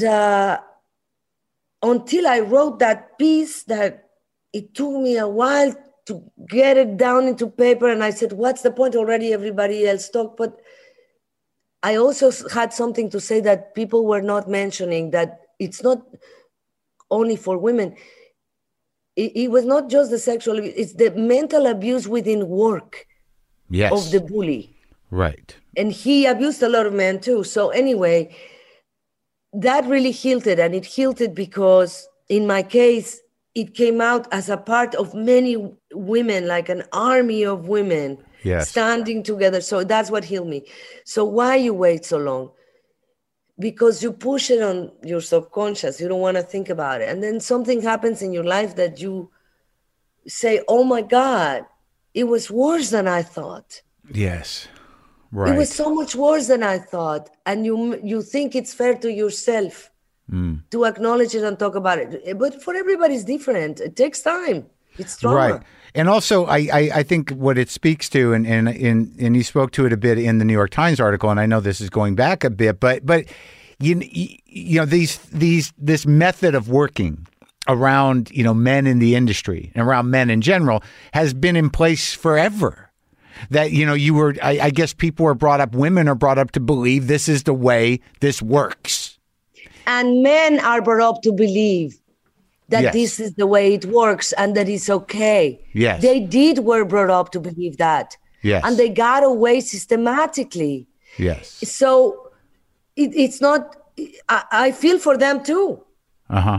B: until I wrote that piece, that it took me a while to get it down into paper. And I said, what's the point? Already everybody else talked. But I also had something to say that people were not mentioning, that it's not only for women. It was not just the sexual abuse, it's the mental abuse within work of the bully.
A: Right.
B: And he abused a lot of men too. So anyway, that really healed it. And it healed it because in my case, it came out as a part of many women, like an army of women standing together. So that's what healed me. So why you wait so long? because you push it on your subconscious. You don't want to think about it. And then something happens in your life that you say, oh my God, it was worse than I thought.
A: Yes. Right.
B: It was so much worse than I thought. And you think it's fair to yourself to acknowledge it and talk about it. But for everybody, it's different. It takes time. It's trauma.
A: Right. And also, I think what it speaks to, and you spoke to it a bit in the New York Times article, and I know this is going back a bit, but you know this method of working around men in the industry and around men in general has been in place forever. That I guess women are brought up to believe this is the way this works, and
B: men are brought up to believe that
A: yes.
B: This is the way it works and that it's okay.
A: Yes.
B: They were brought up to believe that.
A: Yes.
B: And they got away systematically.
A: Yes.
B: So it's not, I feel for them too.
A: Uh-huh.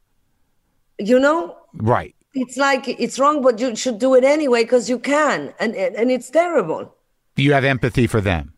A: Right.
B: It's like, it's wrong, but you should do it anyway because you can. And it's terrible.
A: Do you have empathy for them?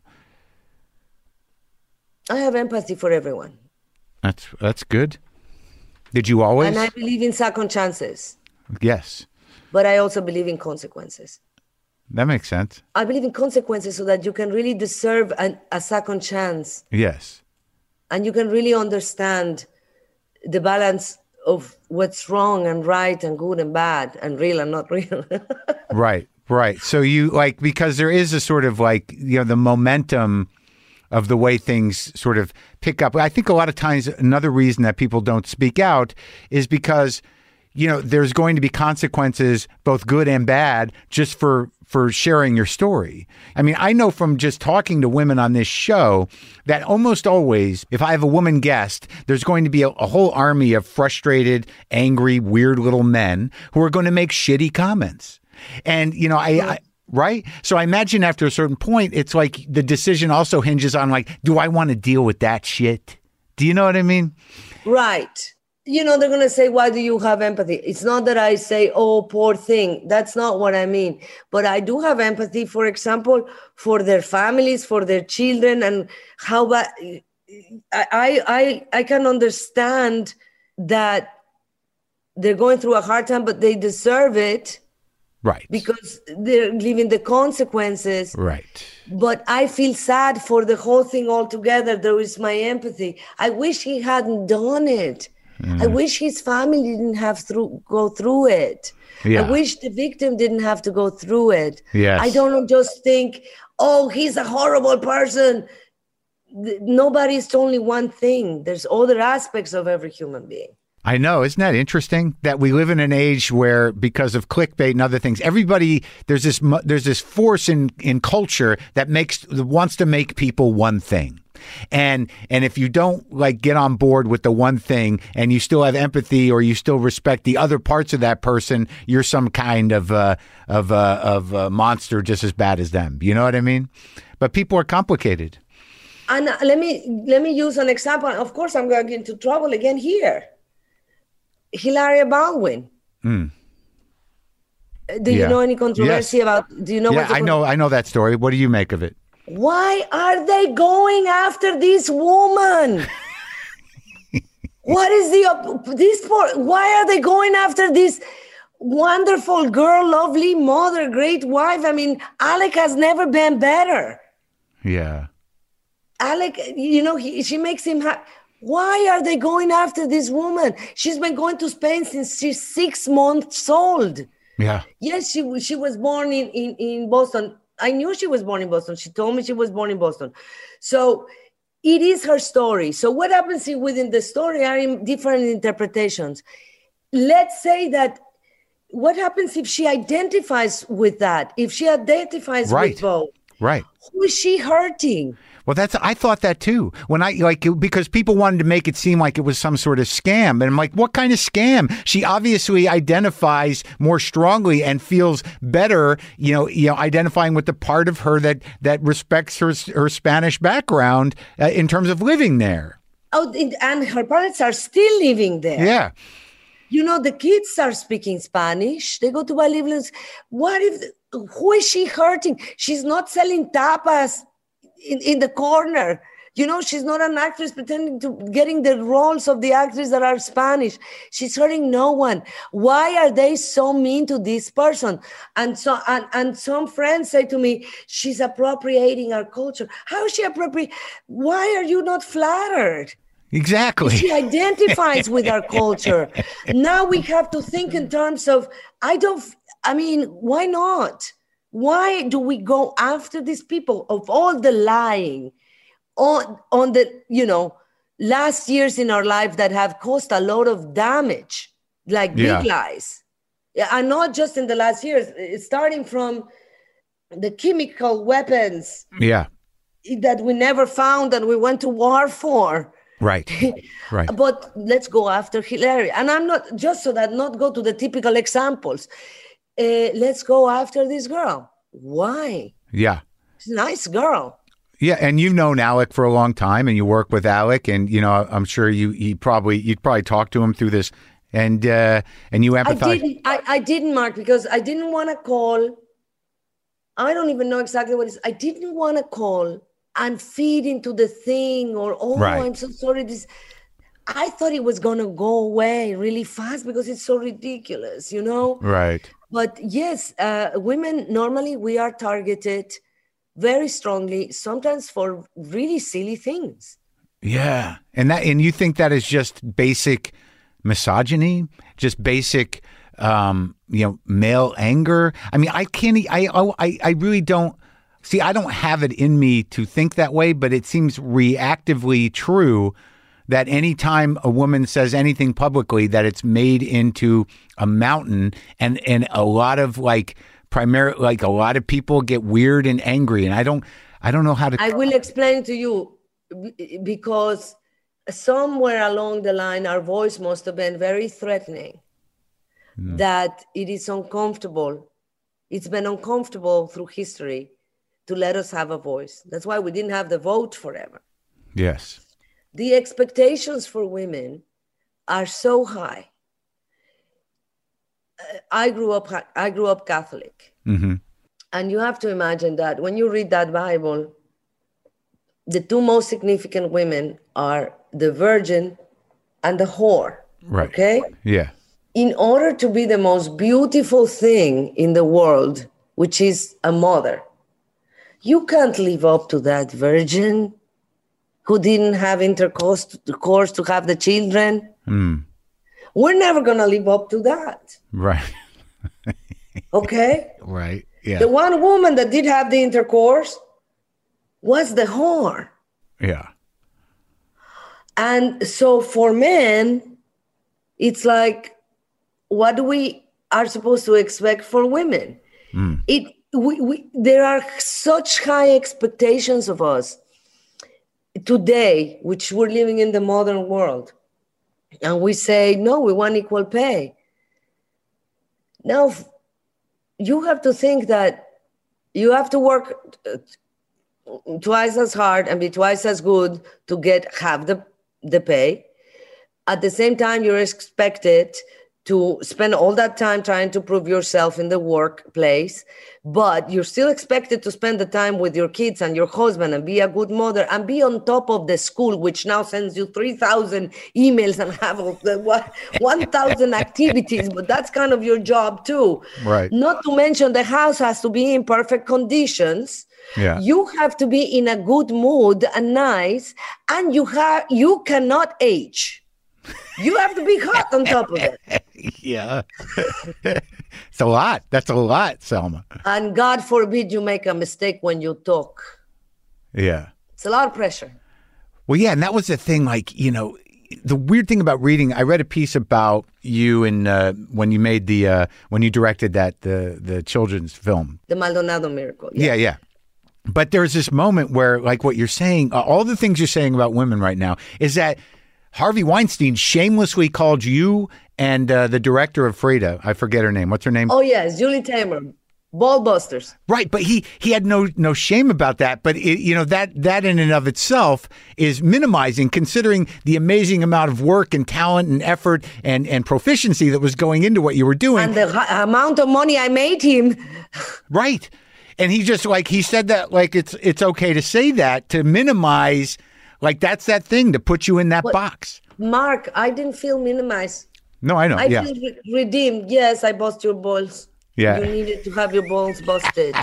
B: I have empathy for everyone.
A: That's good. Did you always?
B: And I believe in second chances.
A: Yes.
B: But I also believe in consequences.
A: That makes sense.
B: I believe in consequences so that you can really deserve a second chance.
A: Yes.
B: And you can really understand the balance of what's wrong and right and good and bad and real and not real.
A: Right. So you because there is a sort of the momentum of the way things sort of pick up. I think a lot of times another reason that people don't speak out is because, there's going to be consequences, both good and bad, just for sharing your story. I mean, I know from just talking to women on this show that almost always, if I have a woman guest, there's going to be a whole army of frustrated, angry, weird little men who are going to make shitty comments. And, right? So I imagine after a certain point, it's like the decision also hinges on do I want to deal with that shit? Do you know what I mean?
B: Right. They're going to say, why do you have empathy? It's not that I say, oh, poor thing. That's not what I mean. But I do have empathy, for example, for their families, for their children, and how I can understand that they're going through a hard time, but they deserve it.
A: Right.
B: Because they're living the consequences.
A: Right.
B: But I feel sad for the whole thing altogether. There is my empathy. I wish he hadn't done it. I wish his family didn't have to go through it.
A: Yeah.
B: I wish the victim didn't have to go through it.
A: Yes.
B: I don't just think, oh, he's a horrible person. Nobody's only one thing. There's other aspects of every human being.
A: I know. Isn't that interesting that we live in an age where, because of clickbait and other things, there's this force in culture that wants to make people one thing. And if you don't get on board with the one thing and you still have empathy or you still respect the other parts of that person, you're some kind of monster just as bad as them. You know what I mean? But people are complicated.
B: And let me use an example. Of course, I'm going to get into trouble again here. Hilaria Baldwin. Do you know any controversy about? Do you know?
A: Yeah, I know that story. What do you make of it?
B: Why are they going after this woman? What is why are they going after this wonderful girl, lovely mother, great wife? I mean, Alec has never been better.
A: Yeah.
B: Alec, she makes him happy. Why are they going after this woman? She's been going to Spain since she's 6 months old.
A: Yeah.
B: Yes, she was born in Boston. I knew she was born in Boston. She told me she was born in Boston. So it is her story. So what happens within the story are in different interpretations. Let's say that what happens if she identifies with that? If she identifies with both?
A: Right.
B: Who is she hurting?
A: Well, I thought that too. When because people wanted to make it seem like it was some sort of scam. And I'm like, what kind of scam? She obviously identifies more strongly and feels better, identifying with the part of her that respects her Spanish background in terms of living there.
B: Oh, and her parents are still living there.
A: Yeah.
B: The kids are speaking Spanish. They go to bilingual. Who is she hurting? She's not selling tapas in the corner. She's not an actress pretending to getting the roles of the actors that are Spanish. She's hurting no one. Why are they so mean to this person? And so, and some friends say to me, she's appropriating our culture. How is she appropriating? Why are you not flattered?
A: Exactly.
B: She identifies with our culture. Now we have to think in terms of, why not? Why do we go after these people of all the lying on the, last years in our life that have caused a lot of damage, like big lies. And not just in the last years, starting from the chemical weapons that we never found and we went to war for.
A: Right.
B: But let's go after Hillary. And I'm not, just so that not go to the typical examples. Let's go after this girl. Why?
A: Yeah.
B: She's a nice girl.
A: Yeah, and you've known Alec for a long time, and you work with Alec, and I'm sure you'd probably talk to him through this, and you empathize.
B: I didn't, Mark, because I didn't want to call. I don't even know exactly what it is. I didn't want to call and feed into the thing or, I'm so sorry. I thought it was going to go away really fast because it's so ridiculous,
A: Right.
B: But yes, women, normally we are targeted very strongly, sometimes for really silly things. Yeah.
A: And you think that is just basic misogyny, just basic, male anger? I mean, I really don't. See, I don't have it in me to think that way, but it seems reactively true that anytime a woman says anything publicly, that it's made into a mountain, and a lot of a lot of people get weird and angry, and I don't know how to.
B: I will explain to you, because somewhere along the line, our voice must have been very threatening. That it is uncomfortable. It's been uncomfortable through history to let us have a voice. That's why we didn't have the vote forever.
A: Yes.
B: The expectations for women are so high. I grew up Catholic.
A: Mm-hmm.
B: And you have to imagine that when you read that Bible, the two most significant women are the virgin and the whore.
A: Right.
B: Okay?
A: Yeah.
B: In order to be the most beautiful thing in the world, which is a mother, you can't live up to that virgin who didn't have intercourse to have the children. We're never going to live up to that.
A: Right.
B: Okay?
A: Right. Yeah.
B: The one woman that did have the intercourse was the whore.
A: Yeah.
B: And so for men, it's like, what we are supposed to expect for women? There are such high expectations of us today, which we're living in the modern world. And we say, no, we want equal pay. Now, you have to think that you have to work twice as hard and be twice as good to have the pay. At the same time, you're expected to spend all that time trying to prove yourself in the workplace, but you're still expected to spend the time with your kids and your husband and be a good mother and be on top of the school, which now sends you 3,000 emails and have 1,000 activities, but that's kind of your job too.
A: Right.
B: Not to mention the house has to be in perfect conditions.
A: Yeah.
B: You have to be in a good mood and nice, and you cannot age. You have to be hot on top of it.
A: Yeah. It's a lot. That's a lot, Selma.
B: And God forbid you make a mistake when you talk.
A: Yeah.
B: It's a lot of pressure.
A: Well, yeah. And that was the thing, the weird thing about reading, I read a piece about you and when you made when you directed the children's film.
B: The Maldonado Miracle.
A: Yeah. But there's this moment where, what you're saying, all the things you're saying about women right now is that Harvey Weinstein shamelessly called you and the director of Frida, I forget her name. What's her name?
B: Oh, yes, Julie Taymor, Ballbusters.
A: Right, but he had no shame about that. But that in and of itself is minimizing, considering the amazing amount of work and talent and effort and proficiency that was going into what you were doing,
B: and the amount of money I made him.
A: Right, and he just he said that it's okay to say that to minimize Like that's that thing to put you in that
B: But
A: box.
B: Mark, I didn't feel minimized.
A: No, I know.
B: I
A: Yeah.
B: feel redeemed. Yes, I bust your balls.
A: Yeah.
B: You needed to have your balls busted.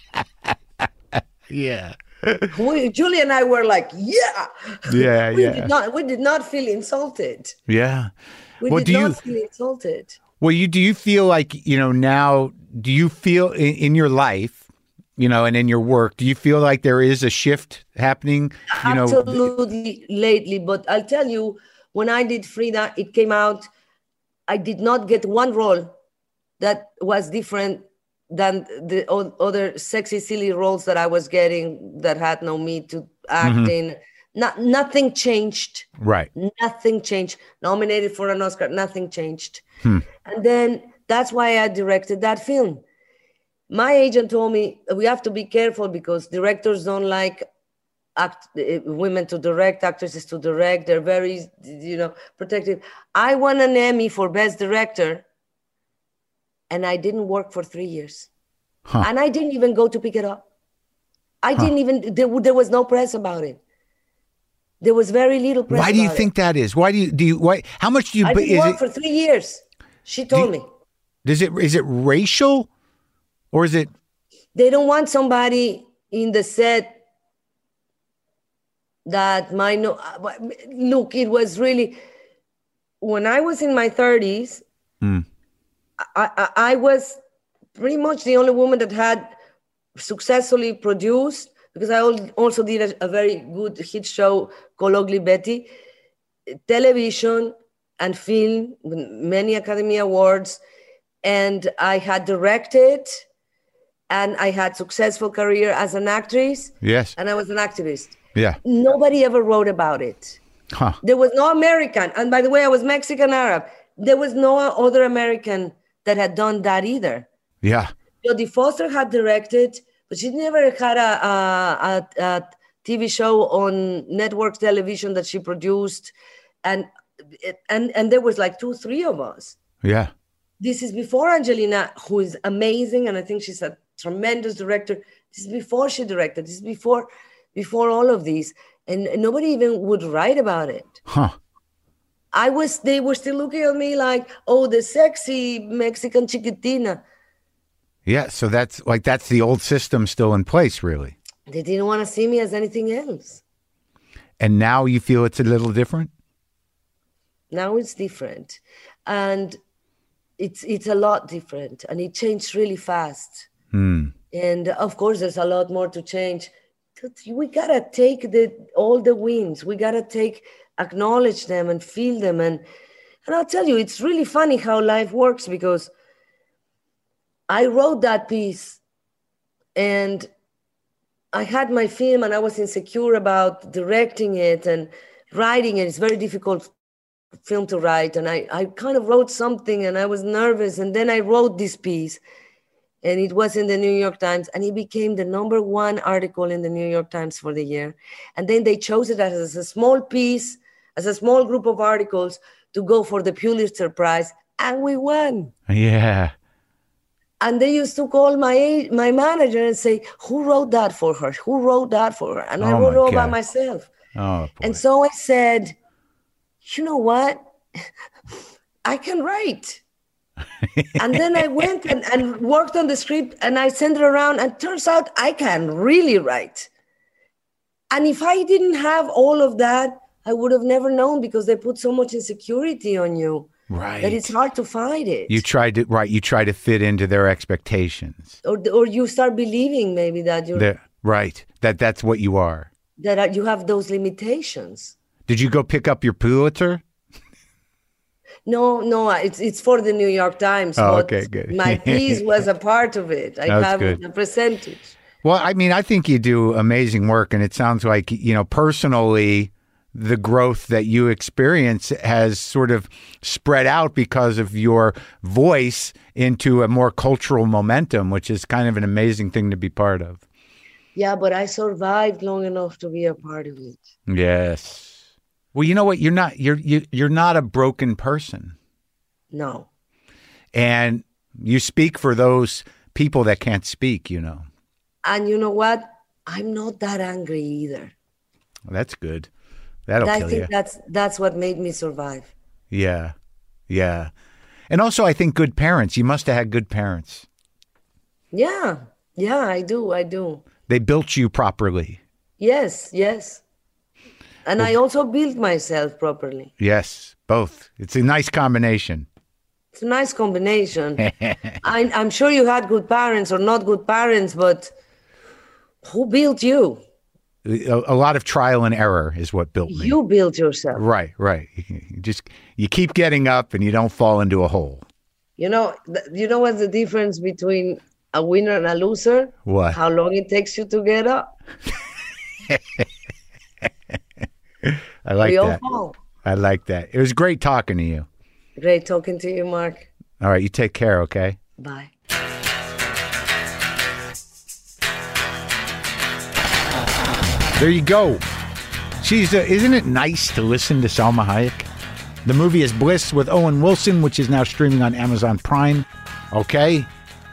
A: Yeah.
B: Julie and I were like, yeah.
A: Yeah.
B: We
A: Yeah.
B: did not feel insulted.
A: Yeah.
B: We
A: Well,
B: did not feel insulted.
A: Well, do you feel like, now, do you feel in your life, and in your work, do you feel like there is a shift happening?
B: Absolutely lately. But I'll tell you, when I did Frida, it came out, I did not get one role that was different than the other sexy, silly roles that I was getting that had no meat to act in. Nothing changed.
A: Right.
B: Nothing changed. Nominated for an Oscar, nothing changed. And then that's why I directed that film. My agent told me we have to be careful because directors don't like women to direct, actresses to direct. They're very, protective. I won an Emmy for Best Director, and I didn't work for 3 years. And I didn't even go to pick it up. I didn't even, there was no press about it. There was very little press.
A: Why do you think that is? Why how much do you?
B: I didn't work for 3 years. She told me.
A: Is it racial, or is it?
B: They don't want somebody in the set that might know. Look, it was really when I was in my 30s. I was pretty much the only woman that had successfully produced, because I also did a very good hit show called Ugly Betty, television and film, with many Academy Awards, and I had directed, and I had successful career as an actress.
A: Yes.
B: And I was an activist.
A: Yeah.
B: Nobody ever wrote about it. There was no American, and by the way, I was Mexican Arab. There was no other American that had done that either.
A: Yeah.
B: Jodie Foster had directed, but she never had a TV show on network television that she produced. And there was like 2-3 of us.
A: Yeah.
B: This is before Angelina, who is amazing, and I think she's a tremendous director. This is before she directed. This is before all of these. And nobody even would write about it. They were still looking at me like, oh, the sexy Mexican Chiquitina.
A: Yeah, so that's the old system still in place, really.
B: They didn't want to see me as anything else.
A: And now you feel it's a little different?
B: Now it's different. And it's a lot different. And it changed really fast. And of course, there's a lot more to change. We got to take all the wins. We got to acknowledge them and feel them. And I'll tell you, it's really funny how life works, because I wrote that piece and I had my film and I was insecure about directing it and writing it. It's a very difficult film to write. And I kind of wrote something and I was nervous. And then I wrote this piece and it was in the New York Times and it became the #1 article in the New York Times for the year. And then they chose it as a small piece, as a small group of articles to go for the Pulitzer Prize. And we won.
A: Yeah.
B: And they used to call my manager and say, who wrote that for her? Who wrote that for her? And I wrote it all by myself.
A: Oh, boy.
B: And so I said, you know what? I can write. And then I went and worked on the script and I sent it around and turns out I can really write. And if I didn't have all of that, I would have never known, because they put so much insecurity on you.
A: Right.
B: That it's hard to fight it.
A: You try to fit into their expectations.
B: Or you start believing maybe that you're...
A: Right. That's what you are.
B: That you have those limitations.
A: Did you go pick up your Pulitzer?
B: No, it's for the New York Times.
A: Oh,
B: but
A: okay, good.
B: My piece was a part of it. I have a percentage.
A: Well, I mean, I think you do amazing work, and it sounds like, personally, the growth that you experience has sort of spread out because of your voice into a more cultural momentum, which is kind of an amazing thing to be part of.
B: Yeah, but I survived long enough to be a part of it.
A: Yes. Well, you know what? You're not a broken person.
B: No.
A: And you speak for those people that can't speak,
B: And you know what? I'm not that angry either.
A: Well, that's good. That'll
B: I
A: kill
B: think
A: you.
B: that's what made me survive.
A: Yeah. Yeah. And also, I think good parents. You must have had good parents.
B: Yeah, yeah, I do.
A: They built you properly.
B: Yes, yes. And I also built myself properly.
A: Yes, both. It's a nice combination.
B: It's a nice combination. I'm sure you had good parents or not good parents, but who built you?
A: A lot of trial and error is what built me.
B: You built yourself.
A: Right. You keep getting up and you don't fall into a hole.
B: You know what's the difference between a winner and a loser?
A: What?
B: How long it takes you to get up.
A: I like
B: We all
A: that.
B: fall.
A: I like that. It was great talking to you.
B: Great talking to you, Mark.
A: All right, you take care, okay?
B: Bye.
A: There you go. Isn't it nice to listen to Salma Hayek? The movie is Bliss with Owen Wilson, which is now streaming on Amazon Prime. Okay?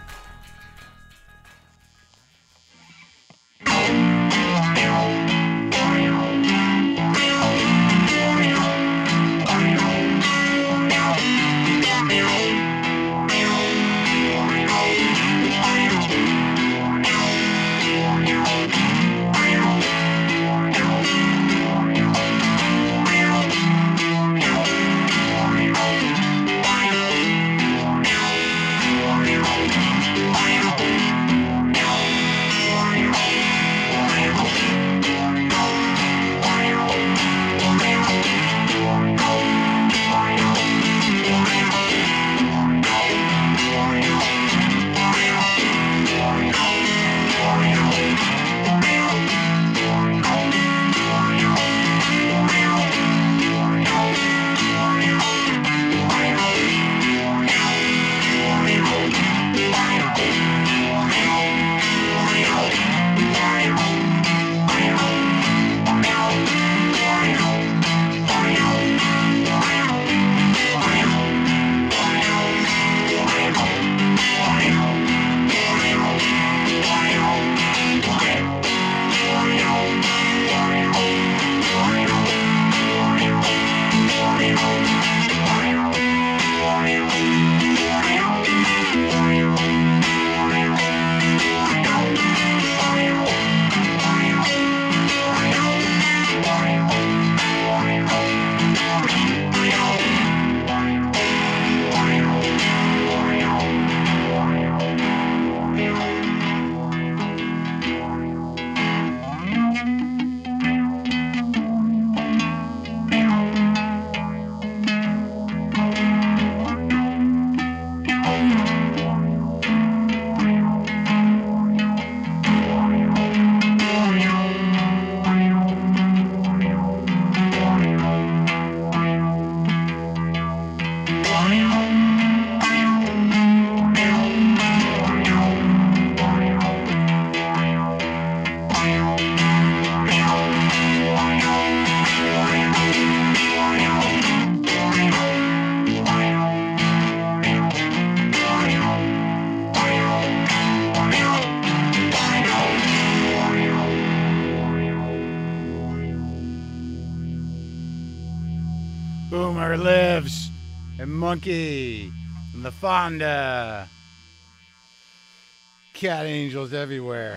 A: Boomer lives, and Monkey, and the Fonda. Cat angels everywhere.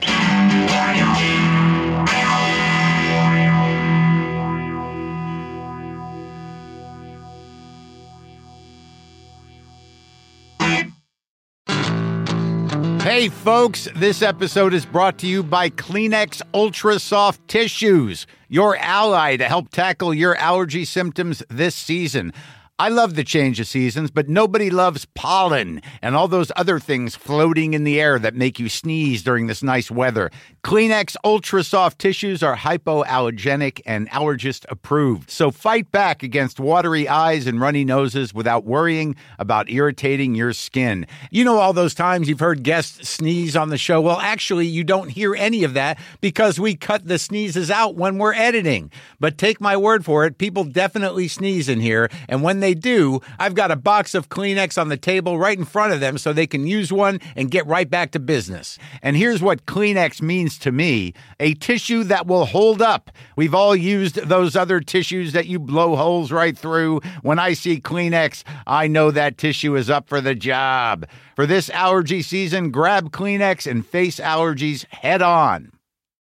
A: Hey folks, this episode is brought to you by Kleenex Ultra Soft Tissues, your ally to help tackle your allergy symptoms this season. I love the change of seasons, but nobody loves pollen and all those other things floating in the air that make you sneeze during this nice weather. Kleenex Ultra Soft Tissues are hypoallergenic and allergist approved. So fight back against watery eyes and runny noses without worrying about irritating your skin. You know all those times you've heard guests sneeze on the show? Well, actually, you don't hear any of that because we cut the sneezes out when we're editing. But take my word for it, people definitely sneeze in here, and when they do, I've got a box of Kleenex on the table right in front of them so they can use one and get right back to business. And here's what Kleenex means to me: a tissue that will hold up. We've all used those other tissues that you blow holes right through. When I see Kleenex, I know that tissue is up for the job. For this allergy season, grab Kleenex and face allergies head on.